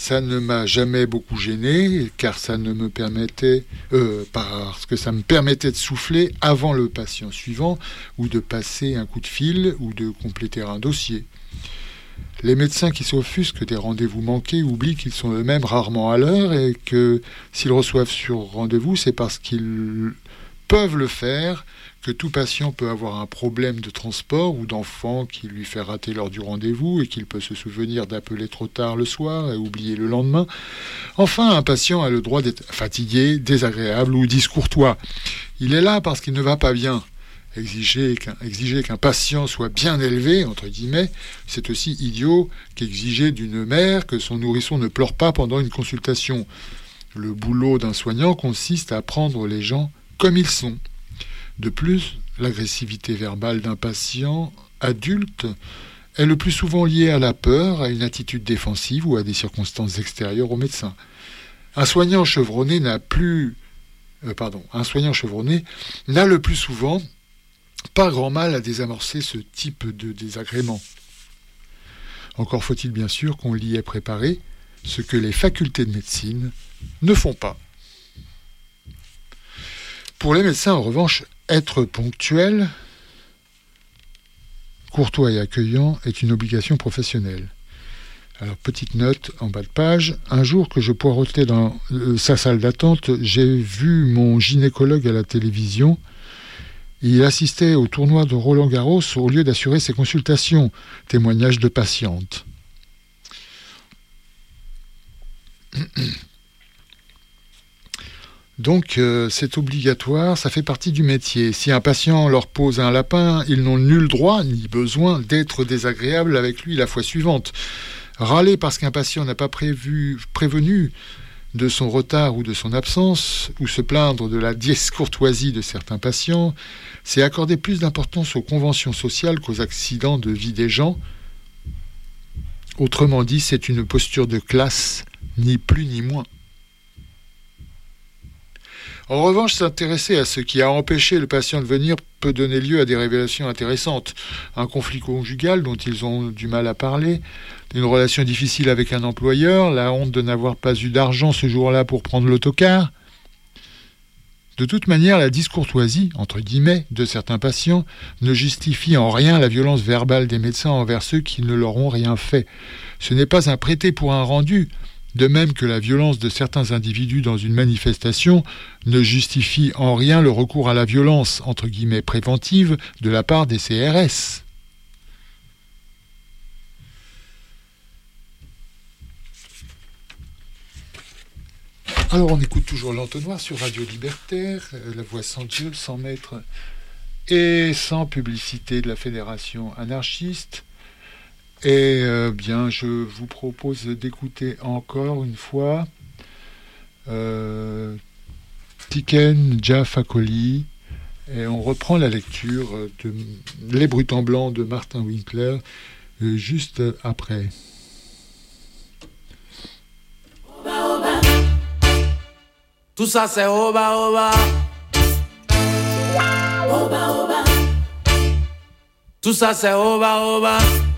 Ça ne m'a jamais beaucoup gêné, car ça ne me permettait, euh, parce que ça me permettait de souffler avant le patient suivant, ou de passer un coup de fil, ou de compléter un dossier. Les médecins qui s'offusquent des rendez-vous manqués oublient qu'ils sont eux-mêmes rarement à l'heure et que s'ils reçoivent sur rendez-vous, c'est parce qu'ils peuvent le faire, que tout patient peut avoir un problème de transport ou d'enfant qui lui fait rater l'heure du rendez-vous et qu'il peut se souvenir d'appeler trop tard le soir et oublier le lendemain. Enfin, un patient a le droit d'être fatigué, désagréable ou discourtois. Il est là parce qu'il ne va pas bien. Exiger qu'un, exiger qu'un patient soit bien élevé, entre guillemets, c'est aussi idiot qu'exiger d'une mère que son nourrisson ne pleure pas pendant une consultation. Le boulot d'un soignant consiste à prendre les gens comme ils sont. De plus, l'agressivité verbale d'un patient adulte est le plus souvent liée à la peur, à une attitude défensive ou à des circonstances extérieures au médecin. Un soignant chevronné n'a plus, euh, pardon, un soignant chevronné n'a le plus souvent pas grand mal à désamorcer ce type de désagrément. Encore faut-il bien sûr qu'on l'y ait préparé, ce que les facultés de médecine ne font pas. Pour les médecins, en revanche, être ponctuel, courtois et accueillant est une obligation professionnelle. Alors, petite note en bas de page. Un jour que je poireautais dans euh, sa salle d'attente, j'ai vu mon gynécologue à la télévision. Il assistait au tournoi de Roland-Garros au lieu d'assurer ses consultations. Témoignage de patiente. Donc, euh, c'est obligatoire, ça fait partie du métier. Si un patient leur pose un lapin, ils n'ont nul droit ni besoin d'être désagréables avec lui la fois suivante. Râler parce qu'un patient n'a pas prévu, prévenu de son retard ou de son absence, ou se plaindre de la discourtoisie de certains patients, c'est accorder plus d'importance aux conventions sociales qu'aux accidents de vie des gens. Autrement dit, c'est une posture de classe, ni plus ni moins. En revanche, s'intéresser à ce qui a empêché le patient de venir peut donner lieu à des révélations intéressantes. Un conflit conjugal dont ils ont du mal à parler, une relation difficile avec un employeur, la honte de n'avoir pas eu d'argent ce jour-là pour prendre l'autocar. De toute manière, la discourtoisie, entre guillemets, de certains patients ne justifie en rien la violence verbale des médecins envers ceux qui ne leur ont rien fait. Ce n'est pas un prêté pour un rendu. De même que la violence de certains individus dans une manifestation ne justifie en rien le recours à la violence, entre guillemets, préventive de la part des C R S. Alors on écoute toujours l'entonnoir sur Radio Libertaire, la voix sans Dieu, sans maître et sans publicité de la Fédération anarchiste. Et euh, bien, je vous propose d'écouter encore une fois euh, Tiken Jah Fakoly, et on reprend la lecture de Les Brutants Blancs de Martin Winkler euh, juste après. Oba, oba. Tout ça c'est oba oba. Oba oba. Tout ça c'est oba oba.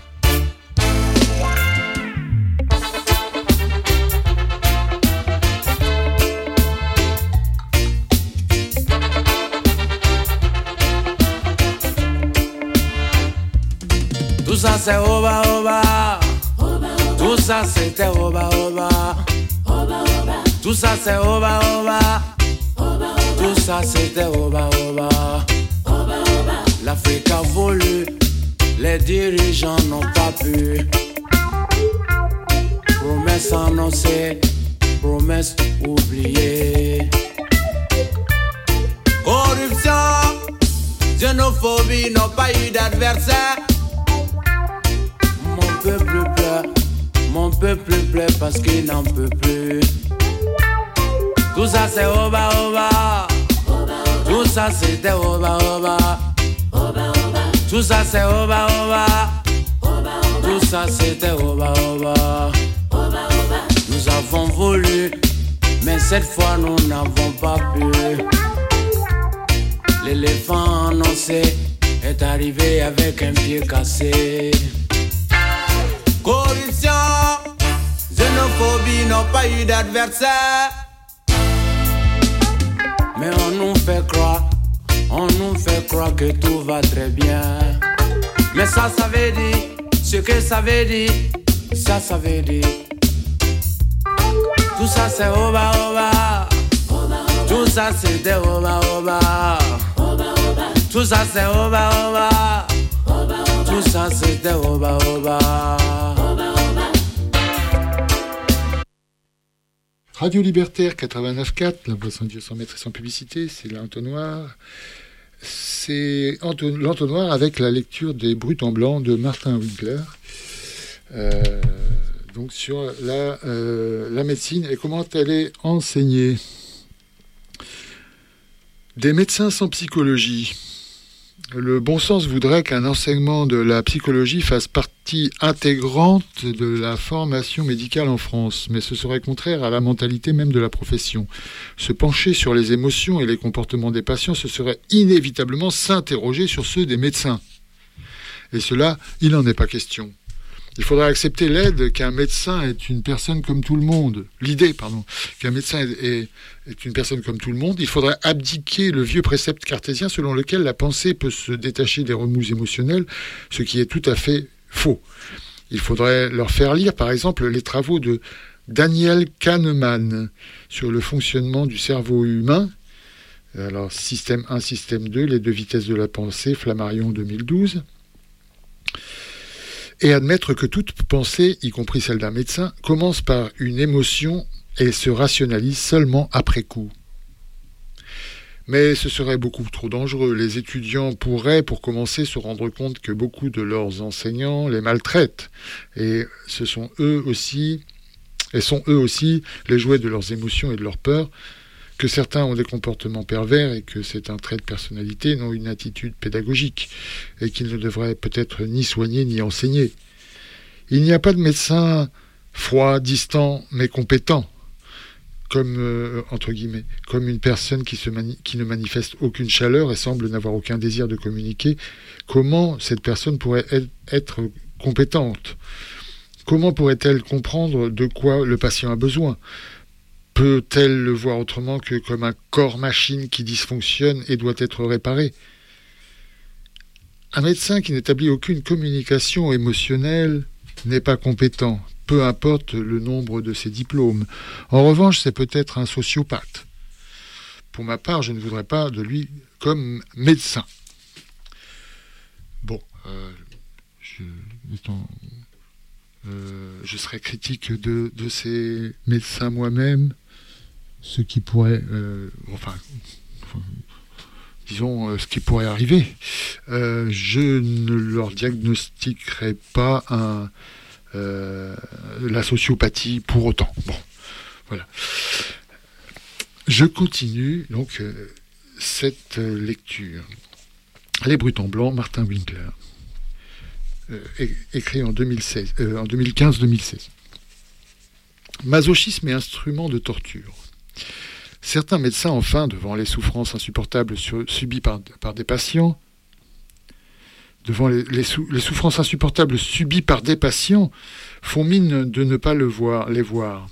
Tout ça c'est oba oba, tout ça c'était oba oba, tout ça c'est oba oba, tout ça c'était oba oba. L'Afrique a voulu, les dirigeants n'ont pas pu. Promesses annoncées, promesses oubliées. Corruption, xénophobie n'ont pas eu d'adversaire. Mon peuple pleure, mon peuple pleure parce qu'il n'en peut plus. Tout ça c'est oba oba, tout ça c'était oba oba, tout ça c'est oba oba, tout ça c'était oba oba. Nous avons voulu, mais cette fois nous n'avons pas pu. L'éléphant annoncé est arrivé avec un pied cassé. Corruption, Xénophobie n'a pas eu d'adversaire. Mais on nous fait croire, on nous fait croire que tout va très bien. Mais ça, ça veut dire, ce que ça veut dire, ça, ça veut dire. Tout ça c'est oba oba, tout ça c'est des oba oba, tout ça c'est oba oba, tout ça c'est des oba oba. Radio Libertaire quatre-vingt-neuf quatre, la voix sans Dieu, sans maître et sans publicité, c'est l'entonnoir. C'est enton- l'entonnoir avec la lecture des Brutes en blanc de Martin Winkler. Euh, donc sur la, euh, la médecine et comment elle est enseignée. Des médecins sans psychologie. Le bon sens voudrait qu'un enseignement de la psychologie fasse partie intégrante de la formation médicale en France, mais ce serait contraire à la mentalité même de la profession. Se pencher sur les émotions et les comportements des patients, ce serait inévitablement s'interroger sur ceux des médecins. Et cela, il n'en est pas question. Il faudrait accepter l'aide qu'un médecin est une personne comme tout le monde. L'idée, pardon, qu'un médecin est, est, est une personne comme tout le monde. Il faudrait abdiquer le vieux précepte cartésien selon lequel la pensée peut se détacher des remous émotionnels, ce qui est tout à fait faux. Il faudrait leur faire lire, par exemple, les travaux de Daniel Kahneman sur le fonctionnement du cerveau humain. Alors, système un, système deux, les deux vitesses de la pensée, Flammarion deux mille douze. Et admettre que toute pensée, y compris celle d'un médecin, commence par une émotion et se rationalise seulement après coup. Mais ce serait beaucoup trop dangereux. Les étudiants pourraient, pour commencer, se rendre compte que beaucoup de leurs enseignants les maltraitent. Et ce sont eux aussi, et sont eux aussi les jouets de leurs émotions et de leurs peurs, que certains ont des comportements pervers et que c'est un trait de personnalité, non une attitude pédagogique, et qu'ils ne devraient peut-être ni soigner ni enseigner. Il n'y a pas de médecin froid, distant, mais compétent, comme, euh, entre guillemets, comme une personne qui, se mani- qui ne manifeste aucune chaleur et semble n'avoir aucun désir de communiquer. Comment cette personne pourrait être compétente ? Comment pourrait-elle comprendre de quoi le patient a besoin ? Peut-elle le voir autrement que comme un corps-machine qui dysfonctionne et doit être réparé ? Un médecin qui n'établit aucune communication émotionnelle n'est pas compétent, peu importe le nombre de ses diplômes. En revanche, c'est peut-être un sociopathe. Pour ma part, je ne voudrais pas de lui comme médecin. Bon, euh, je, étant, euh, je serais critique de, de ces médecins moi-même. Ce qui pourrait, euh, enfin, enfin, disons, euh, ce qui pourrait arriver. Euh, je ne leur diagnostiquerai pas un, euh, la sociopathie pour autant. Bon, voilà. Je continue donc euh, cette euh, lecture. Les Brutes en blanc, Martin Winkler, euh, é- écrit en, deux mille seize, euh, en deux mille quinze deux mille seize. Masochisme et instrument de torture. Certains médecins, enfin, devant les souffrances insupportables sur, subies par, par des patients, devant les, les, sou, les souffrances insupportables subies par des patients, font mine de ne pas le voir, les voir.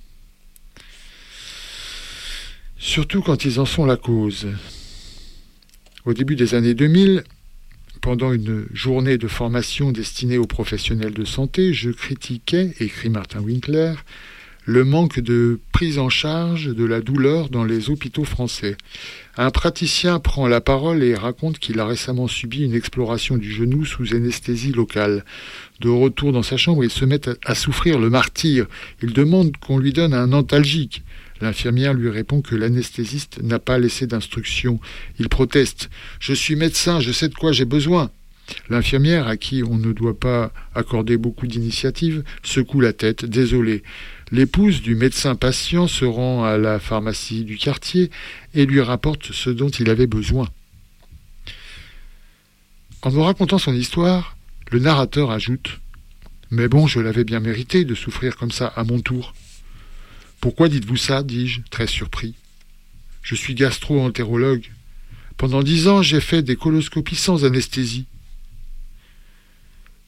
Surtout quand ils en sont la cause. Au début des années deux mille, pendant une journée de formation destinée aux professionnels de santé, je critiquais, écrit Martin Winkler, le manque de prise en charge de la douleur dans les hôpitaux français. Un praticien prend la parole et raconte qu'il a récemment subi une exploration du genou sous anesthésie locale. De retour dans sa chambre, il se met à souffrir le martyre. Il demande qu'on lui donne un antalgique. L'infirmière lui répond que l'anesthésiste n'a pas laissé d'instruction. Il proteste. « Je suis médecin, je sais de quoi j'ai besoin ». L'infirmière, à qui on ne doit pas accorder beaucoup d'initiative, secoue la tête, désolée. L'épouse du médecin patient se rend à la pharmacie du quartier et lui rapporte ce dont il avait besoin. En me racontant son histoire, le narrateur ajoute « Mais bon, je l'avais bien mérité de souffrir comme ça à mon tour. » « Pourquoi dites-vous ça ?» dis-je, très surpris. « Je suis gastro-entérologue. Pendant dix ans, j'ai fait des coloscopies sans anesthésie. »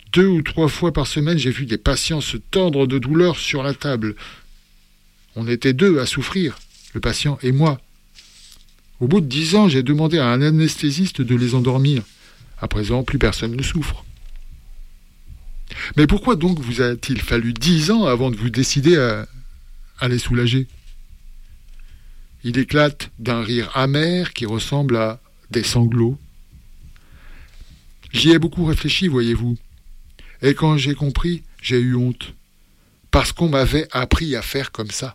Deux ou trois fois par semaine, j'ai vu des patients se tordre de douleur sur la table. On était deux à souffrir, le patient et moi. Au bout de dix ans, j'ai demandé à un anesthésiste de les endormir. À présent, plus personne ne souffre. Mais pourquoi donc vous a-t-il fallu dix ans avant de vous décider à, à les soulager ? Il éclate d'un rire amer qui ressemble à des sanglots. J'y ai beaucoup réfléchi, voyez-vous. Et quand j'ai compris, j'ai eu honte. Parce qu'on m'avait appris à faire comme ça.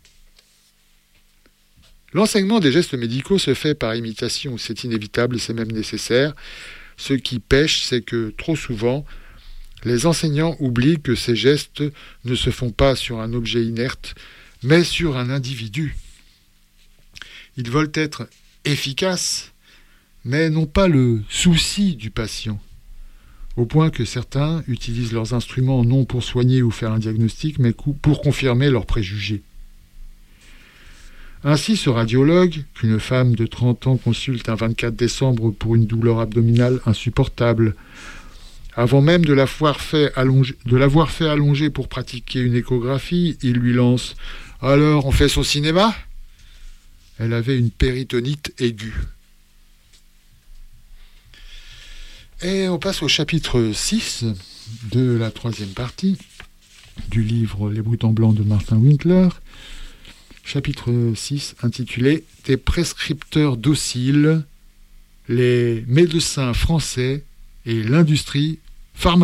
L'enseignement des gestes médicaux se fait par imitation. C'est inévitable et c'est même nécessaire. Ce qui pêche, c'est que trop souvent, les enseignants oublient que ces gestes ne se font pas sur un objet inerte, mais sur un individu. Ils veulent être efficaces, mais n'ont pas le souci du patient. Au point que certains utilisent leurs instruments non pour soigner ou faire un diagnostic, mais pour confirmer leurs préjugés. Ainsi, ce radiologue, qu'une femme de trente ans consulte un vingt-quatre décembre pour une douleur abdominale insupportable, avant même de l'avoir fait allonger, de l'avoir fait allonger pour pratiquer une échographie, il lui lance « Alors, on fait son cinéma ?» Elle avait une péritonite aiguë. Et on passe au chapitre six de la troisième partie du livre Les Boutons Blancs de Martin Winkler. Chapitre six intitulé « Des prescripteurs dociles, les médecins français et l'industrie pharmaceutique ».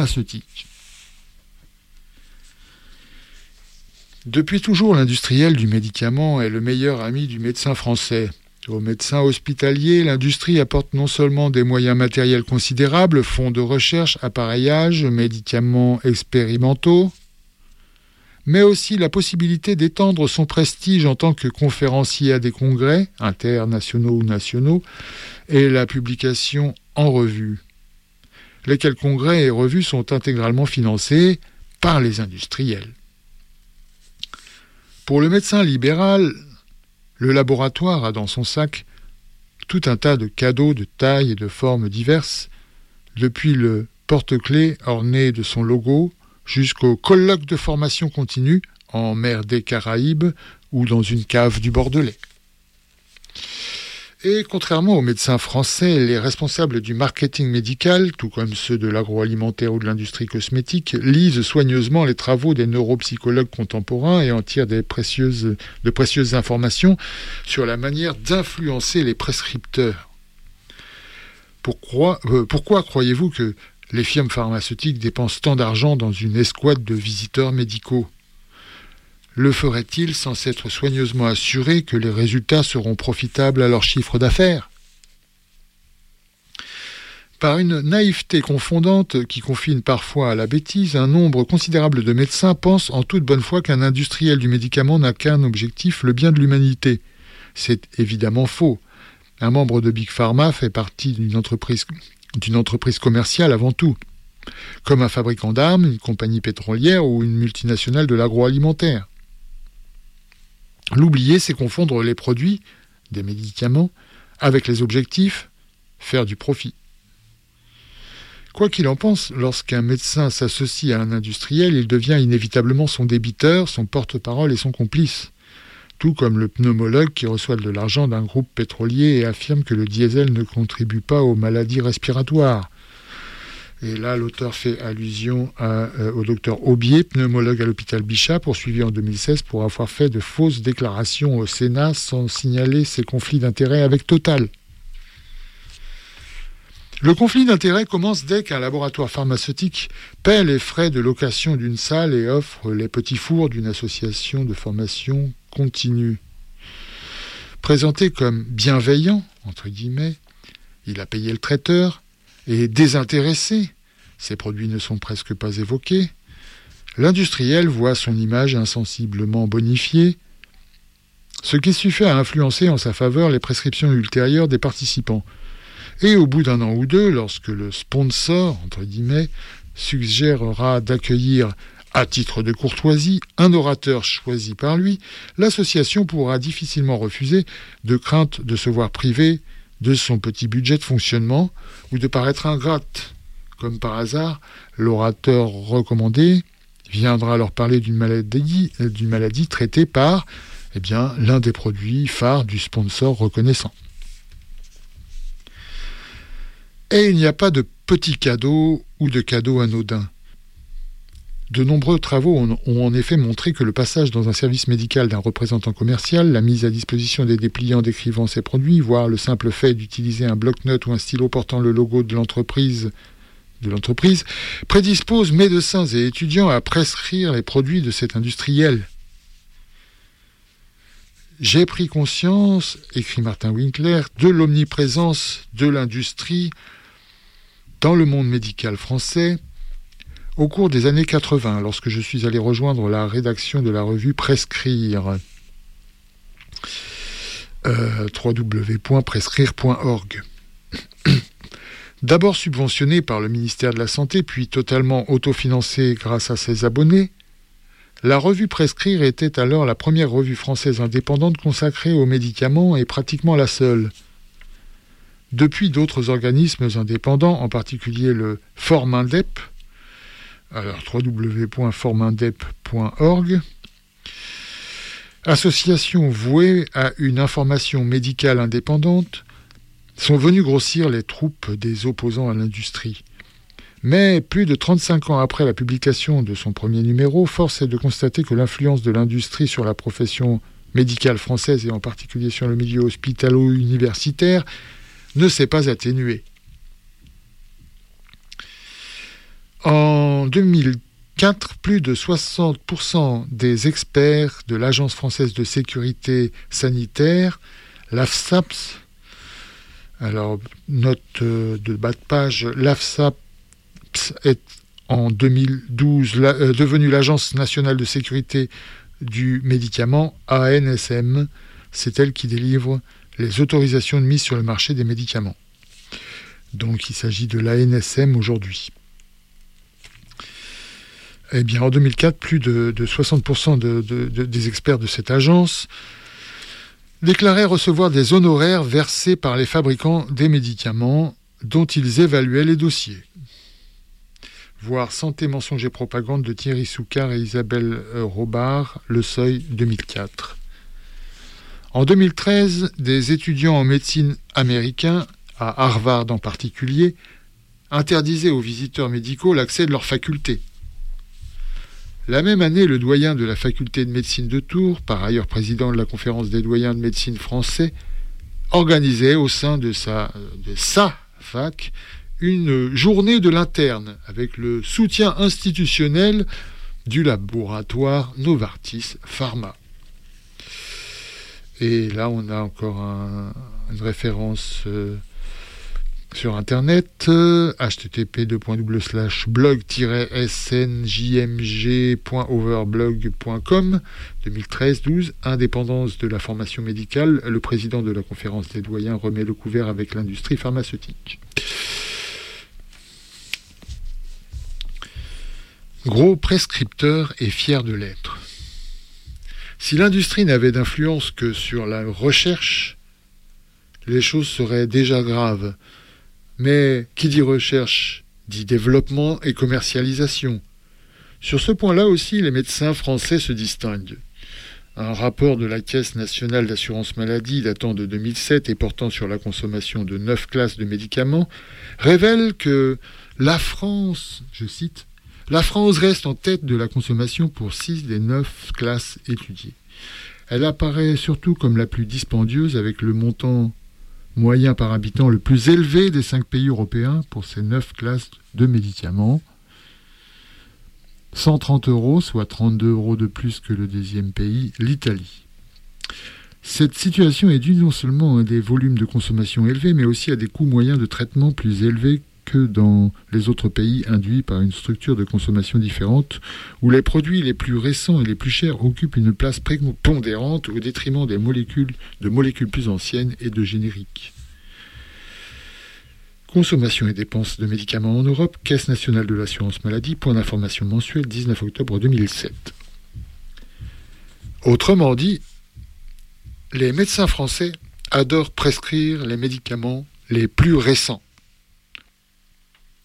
Depuis toujours, l'industriel du médicament est le meilleur ami du médecin français. Aux médecins hospitaliers, l'industrie apporte non seulement des moyens matériels considérables, fonds de recherche, appareillage, médicaments expérimentaux, mais aussi la possibilité d'étendre son prestige en tant que conférencier à des congrès, internationaux ou nationaux, et la publication en revue. Lesquels congrès et revues sont intégralement financés par les industriels. Pour le médecin libéral, le laboratoire a dans son sac tout un tas de cadeaux de tailles et de formes diverses, depuis le porte-clés orné de son logo jusqu'au colloque de formation continue en mer des Caraïbes ou dans une cave du Bordelais. Et contrairement aux médecins français, les responsables du marketing médical, tout comme ceux de l'agroalimentaire ou de l'industrie cosmétique, lisent soigneusement les travaux des neuropsychologues contemporains et en tirent des précieuses, de précieuses informations sur la manière d'influencer les prescripteurs. Pourquoi, euh, pourquoi croyez-vous que les firmes pharmaceutiques dépensent tant d'argent dans une escouade de visiteurs médicaux ? Le ferait-il sans s'être soigneusement assuré que les résultats seront profitables à leur chiffre d'affaires ? Par une naïveté confondante qui confine parfois à la bêtise, un nombre considérable de médecins pensent en toute bonne foi qu'un industriel du médicament n'a qu'un objectif, le bien de l'humanité. C'est évidemment faux. Un membre de Big Pharma fait partie d'une entreprise, d'une entreprise commerciale avant tout, comme un fabricant d'armes, une compagnie pétrolière ou une multinationale de l'agroalimentaire. L'oublier, c'est confondre les produits, des médicaments, avec les objectifs, faire du profit. Quoi qu'il en pense, lorsqu'un médecin s'associe à un industriel, il devient inévitablement son débiteur, son porte-parole et son complice. Tout comme le pneumologue qui reçoit de l'argent d'un groupe pétrolier et affirme que le diesel ne contribue pas aux maladies respiratoires. Et là, l'auteur fait allusion à, euh, au docteur Aubier, pneumologue à l'hôpital Bichat, poursuivi en deux mille seize pour avoir fait de fausses déclarations au Sénat sans signaler ses conflits d'intérêts avec Total. Le conflit d'intérêts commence dès qu'un laboratoire pharmaceutique paie les frais de location d'une salle et offre les petits fours d'une association de formation continue. Présenté comme bienveillant, entre guillemets, il a payé le traiteur, et désintéressé, ces produits ne sont presque pas évoqués, l'industriel voit son image insensiblement bonifiée, ce qui suffit à influencer en sa faveur les prescriptions ultérieures des participants. Et au bout d'un an ou deux, lorsque le sponsor, entre guillemets, suggérera d'accueillir à titre de courtoisie un orateur choisi par lui, l'association pourra difficilement refuser de crainte de se voir privée de son petit budget de fonctionnement ou de paraître ingrate, Comme par hasard, l'orateur recommandé viendra leur parler d'une maladie, d'une maladie traitée par eh bien, l'un des produits phares du sponsor reconnaissant. Et il n'y a pas de petits cadeaux ou de cadeaux anodins. De nombreux travaux ont, ont en effet montré que le passage dans un service médical d'un représentant commercial, la mise à disposition des dépliants décrivant ces produits, voire le simple fait d'utiliser un bloc-notes ou un stylo portant le logo de l'entreprise, de l'entreprise, prédispose médecins et étudiants à prescrire les produits de cet industriel. J'ai pris conscience, écrit Martin Winkler, de l'omniprésence de l'industrie dans le monde médical français au cours des années quatre-vingts, lorsque je suis allé rejoindre la rédaction de la revue Prescrire, euh, w w w point prescrire point org. D'abord subventionné par le ministère de la Santé, puis totalement autofinancé grâce à ses abonnés, la revue Prescrire était alors la première revue française indépendante consacrée aux médicaments et pratiquement la seule. Depuis, d'autres organismes indépendants, en particulier le Formindep, alors w w w point formindep point org, association vouée à une information médicale indépendante, sont venus grossir les troupes des opposants à l'industrie. Mais plus de trente-cinq ans après la publication de son premier numéro, force est de constater que l'influence de l'industrie sur la profession médicale française, et en particulier sur le milieu hospitalo-universitaire, ne s'est pas atténuée. En deux mille quatre, plus de soixante pour cent des experts de l'Agence française de sécurité sanitaire, l'AFSAPS, alors note de bas de page, l'AFSAPS est en deux mille douze la, euh, devenue l'Agence nationale de sécurité du médicament, A N S M. C'est elle qui délivre les autorisations de mise sur le marché des médicaments. Donc il s'agit de l'A N S M aujourd'hui. Eh bien, en deux mille quatre, plus de, de soixante pour cent de, de, de, des experts de cette agence déclaraient recevoir des honoraires versés par les fabricants des médicaments dont ils évaluaient les dossiers. Voir Santé, mensonges et propagande de Thierry Soucard et Isabelle Robard, Le Seuil, deux mille quatre. En deux mille treize, des étudiants en médecine américains, à Harvard en particulier, interdisaient aux visiteurs médicaux l'accès de leur faculté. La même année, le doyen de la faculté de médecine de Tours, par ailleurs président de la conférence des doyens de médecine français, organisait au sein de sa, de sa fac une journée de l'interne avec le soutien institutionnel du laboratoire Novartis Pharma. Et là, on a encore un, une référence euh, sur Internet, euh, h t t p deux points double slash blog tiret s n j m g point overblog point com, deux mille treize douze, indépendance de la formation médicale. Le président de la conférence des doyens remet le couvert avec l'industrie pharmaceutique. Gros prescripteur et fier de l'être. Si l'industrie n'avait d'influence que sur la recherche, les choses seraient déjà graves. Mais qui dit recherche dit développement et commercialisation. Sur ce point-là aussi, les médecins français se distinguent. Un rapport de la Caisse nationale d'assurance maladie datant de deux mille sept et portant sur la consommation de neuf classes de médicaments révèle que la France, je cite, « La France reste en tête de la consommation pour six des neuf classes étudiées. Elle apparaît surtout comme la plus dispendieuse avec le montant moyen par habitant le plus élevé des cinq pays européens pour ces neuf classes de médicaments. cent trente euros, soit trente-deux euros de plus que le deuxième pays, l'Italie. Cette situation est due non seulement à des volumes de consommation élevés, mais aussi à des coûts moyens de traitement plus élevés que dans les autres pays induits par une structure de consommation différente, où les produits les plus récents et les plus chers occupent une place prépondérante au détriment des molécules, de molécules plus anciennes et de génériques. Consommation et dépenses de médicaments en Europe, Caisse nationale de l'assurance maladie, point d'information mensuel, dix-neuf octobre deux mille sept. Autrement dit, les médecins français adorent prescrire les médicaments les plus récents.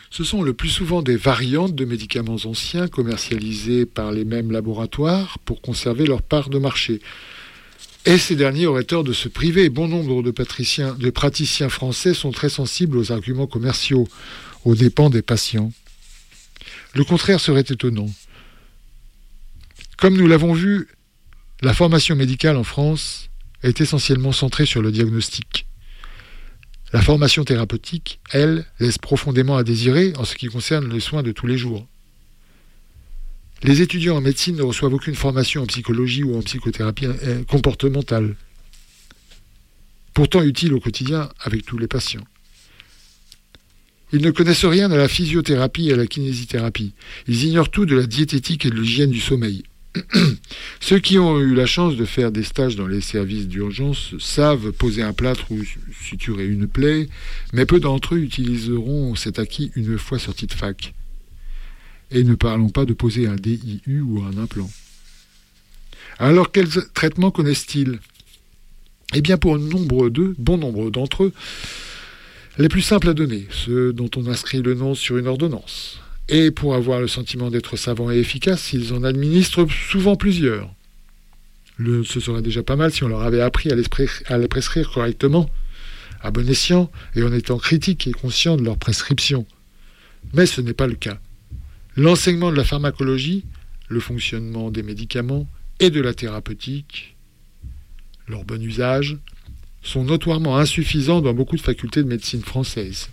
Ce sont le plus souvent des variantes de médicaments anciens commercialisés par les mêmes laboratoires pour conserver leur part de marché. Et ces derniers auraient tort de se priver. Bon nombre de, patriciens, de praticiens français sont très sensibles aux arguments commerciaux, aux dépens des patients. Le contraire serait étonnant. Comme nous l'avons vu, la formation médicale en France est essentiellement centrée sur le diagnostic. La formation thérapeutique, elle, laisse profondément à désirer en ce qui concerne les soins de tous les jours. Les étudiants en médecine ne reçoivent aucune formation en psychologie ou en psychothérapie comportementale, pourtant utile au quotidien avec tous les patients. Ils ne connaissent rien à la physiothérapie et à la kinésithérapie. Ils ignorent tout de la diététique et de l'hygiène du sommeil. Ceux qui ont eu la chance de faire des stages dans les services d'urgence savent poser un plâtre ou suturer une plaie, mais peu d'entre eux utiliseront cet acquis une fois sortis de fac. Et ne parlons pas de poser un D I U ou un implant. Alors quels traitements connaissent-ils ? Eh bien pour nombre d'eux, bon nombre d'entre eux, les plus simples à donner, ceux dont on inscrit le nom sur une ordonnance. Et pour avoir le sentiment d'être savants et efficaces, ils en administrent souvent plusieurs. Le, ce serait déjà pas mal si on leur avait appris à les, à les prescrire correctement, à bon escient, et en étant critiques et conscients de leurs prescriptions. Mais ce n'est pas le cas. L'enseignement de la pharmacologie, le fonctionnement des médicaments et de la thérapeutique, leur bon usage, sont notoirement insuffisants dans beaucoup de facultés de médecine françaises.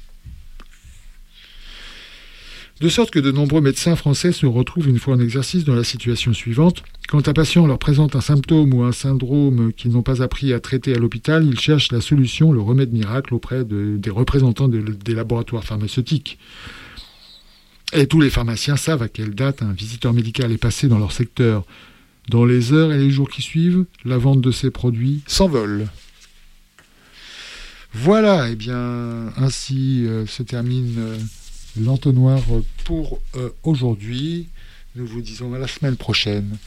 De sorte que de nombreux médecins français se retrouvent une fois en exercice dans la situation suivante. Quand un patient leur présente un symptôme ou un syndrome qu'ils n'ont pas appris à traiter à l'hôpital, ils cherchent la solution, le remède miracle auprès de, des représentants de, des laboratoires pharmaceutiques. Et tous les pharmaciens savent à quelle date un visiteur médical est passé dans leur secteur. Dans les heures et les jours qui suivent, la vente de ces produits s'envole. Voilà, et bien ainsi euh, se termine... Euh, l'entonnoir pour euh, aujourd'hui. Nous vous disons à la semaine prochaine.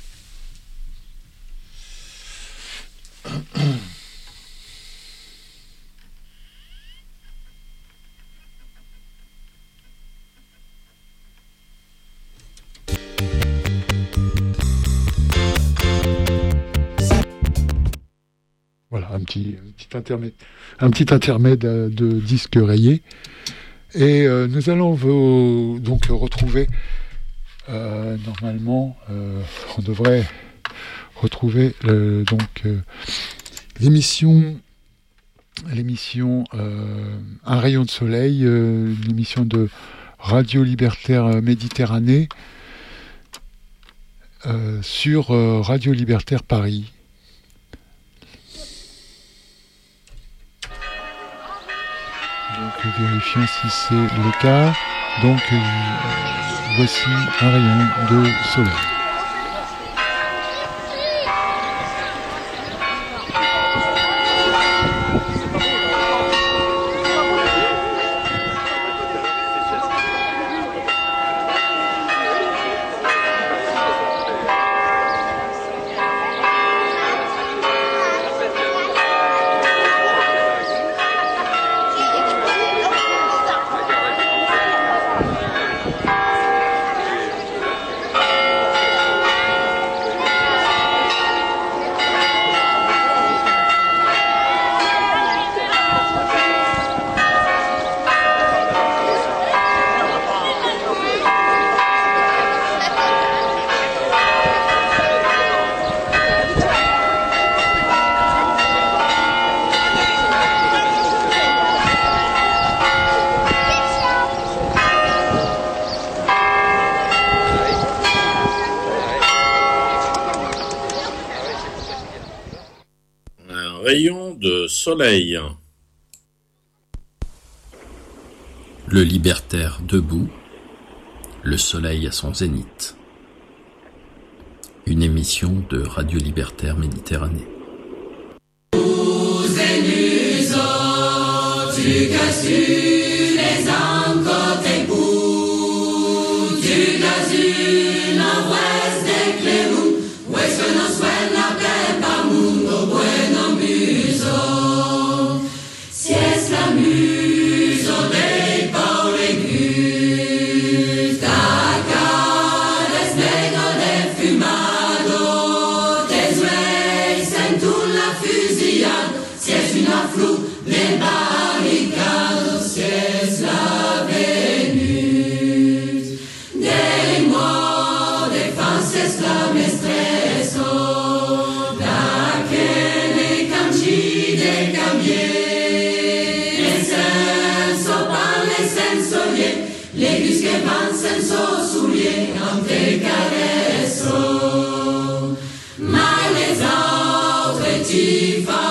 Voilà, un petit, un petit intermède, un petit intermède de, de disque rayé. Et euh, nous allons vous, donc retrouver, euh, normalement, euh, on devrait retrouver euh, donc euh, l'émission, l'émission euh, Un rayon de soleil, euh, l'émission de Radio Libertaire Méditerranée euh, sur euh, Radio Libertaire Paris. Donc vérifions si c'est le cas. Donc euh, voici un rayon de soleil. Rayon de soleil. Le libertaire debout, le soleil à son zénith. Une émission de Radio Libertaire Méditerranée. Si es la muse, on est par les l'Église che va senso soulier en te caresso, ma les autres tu vas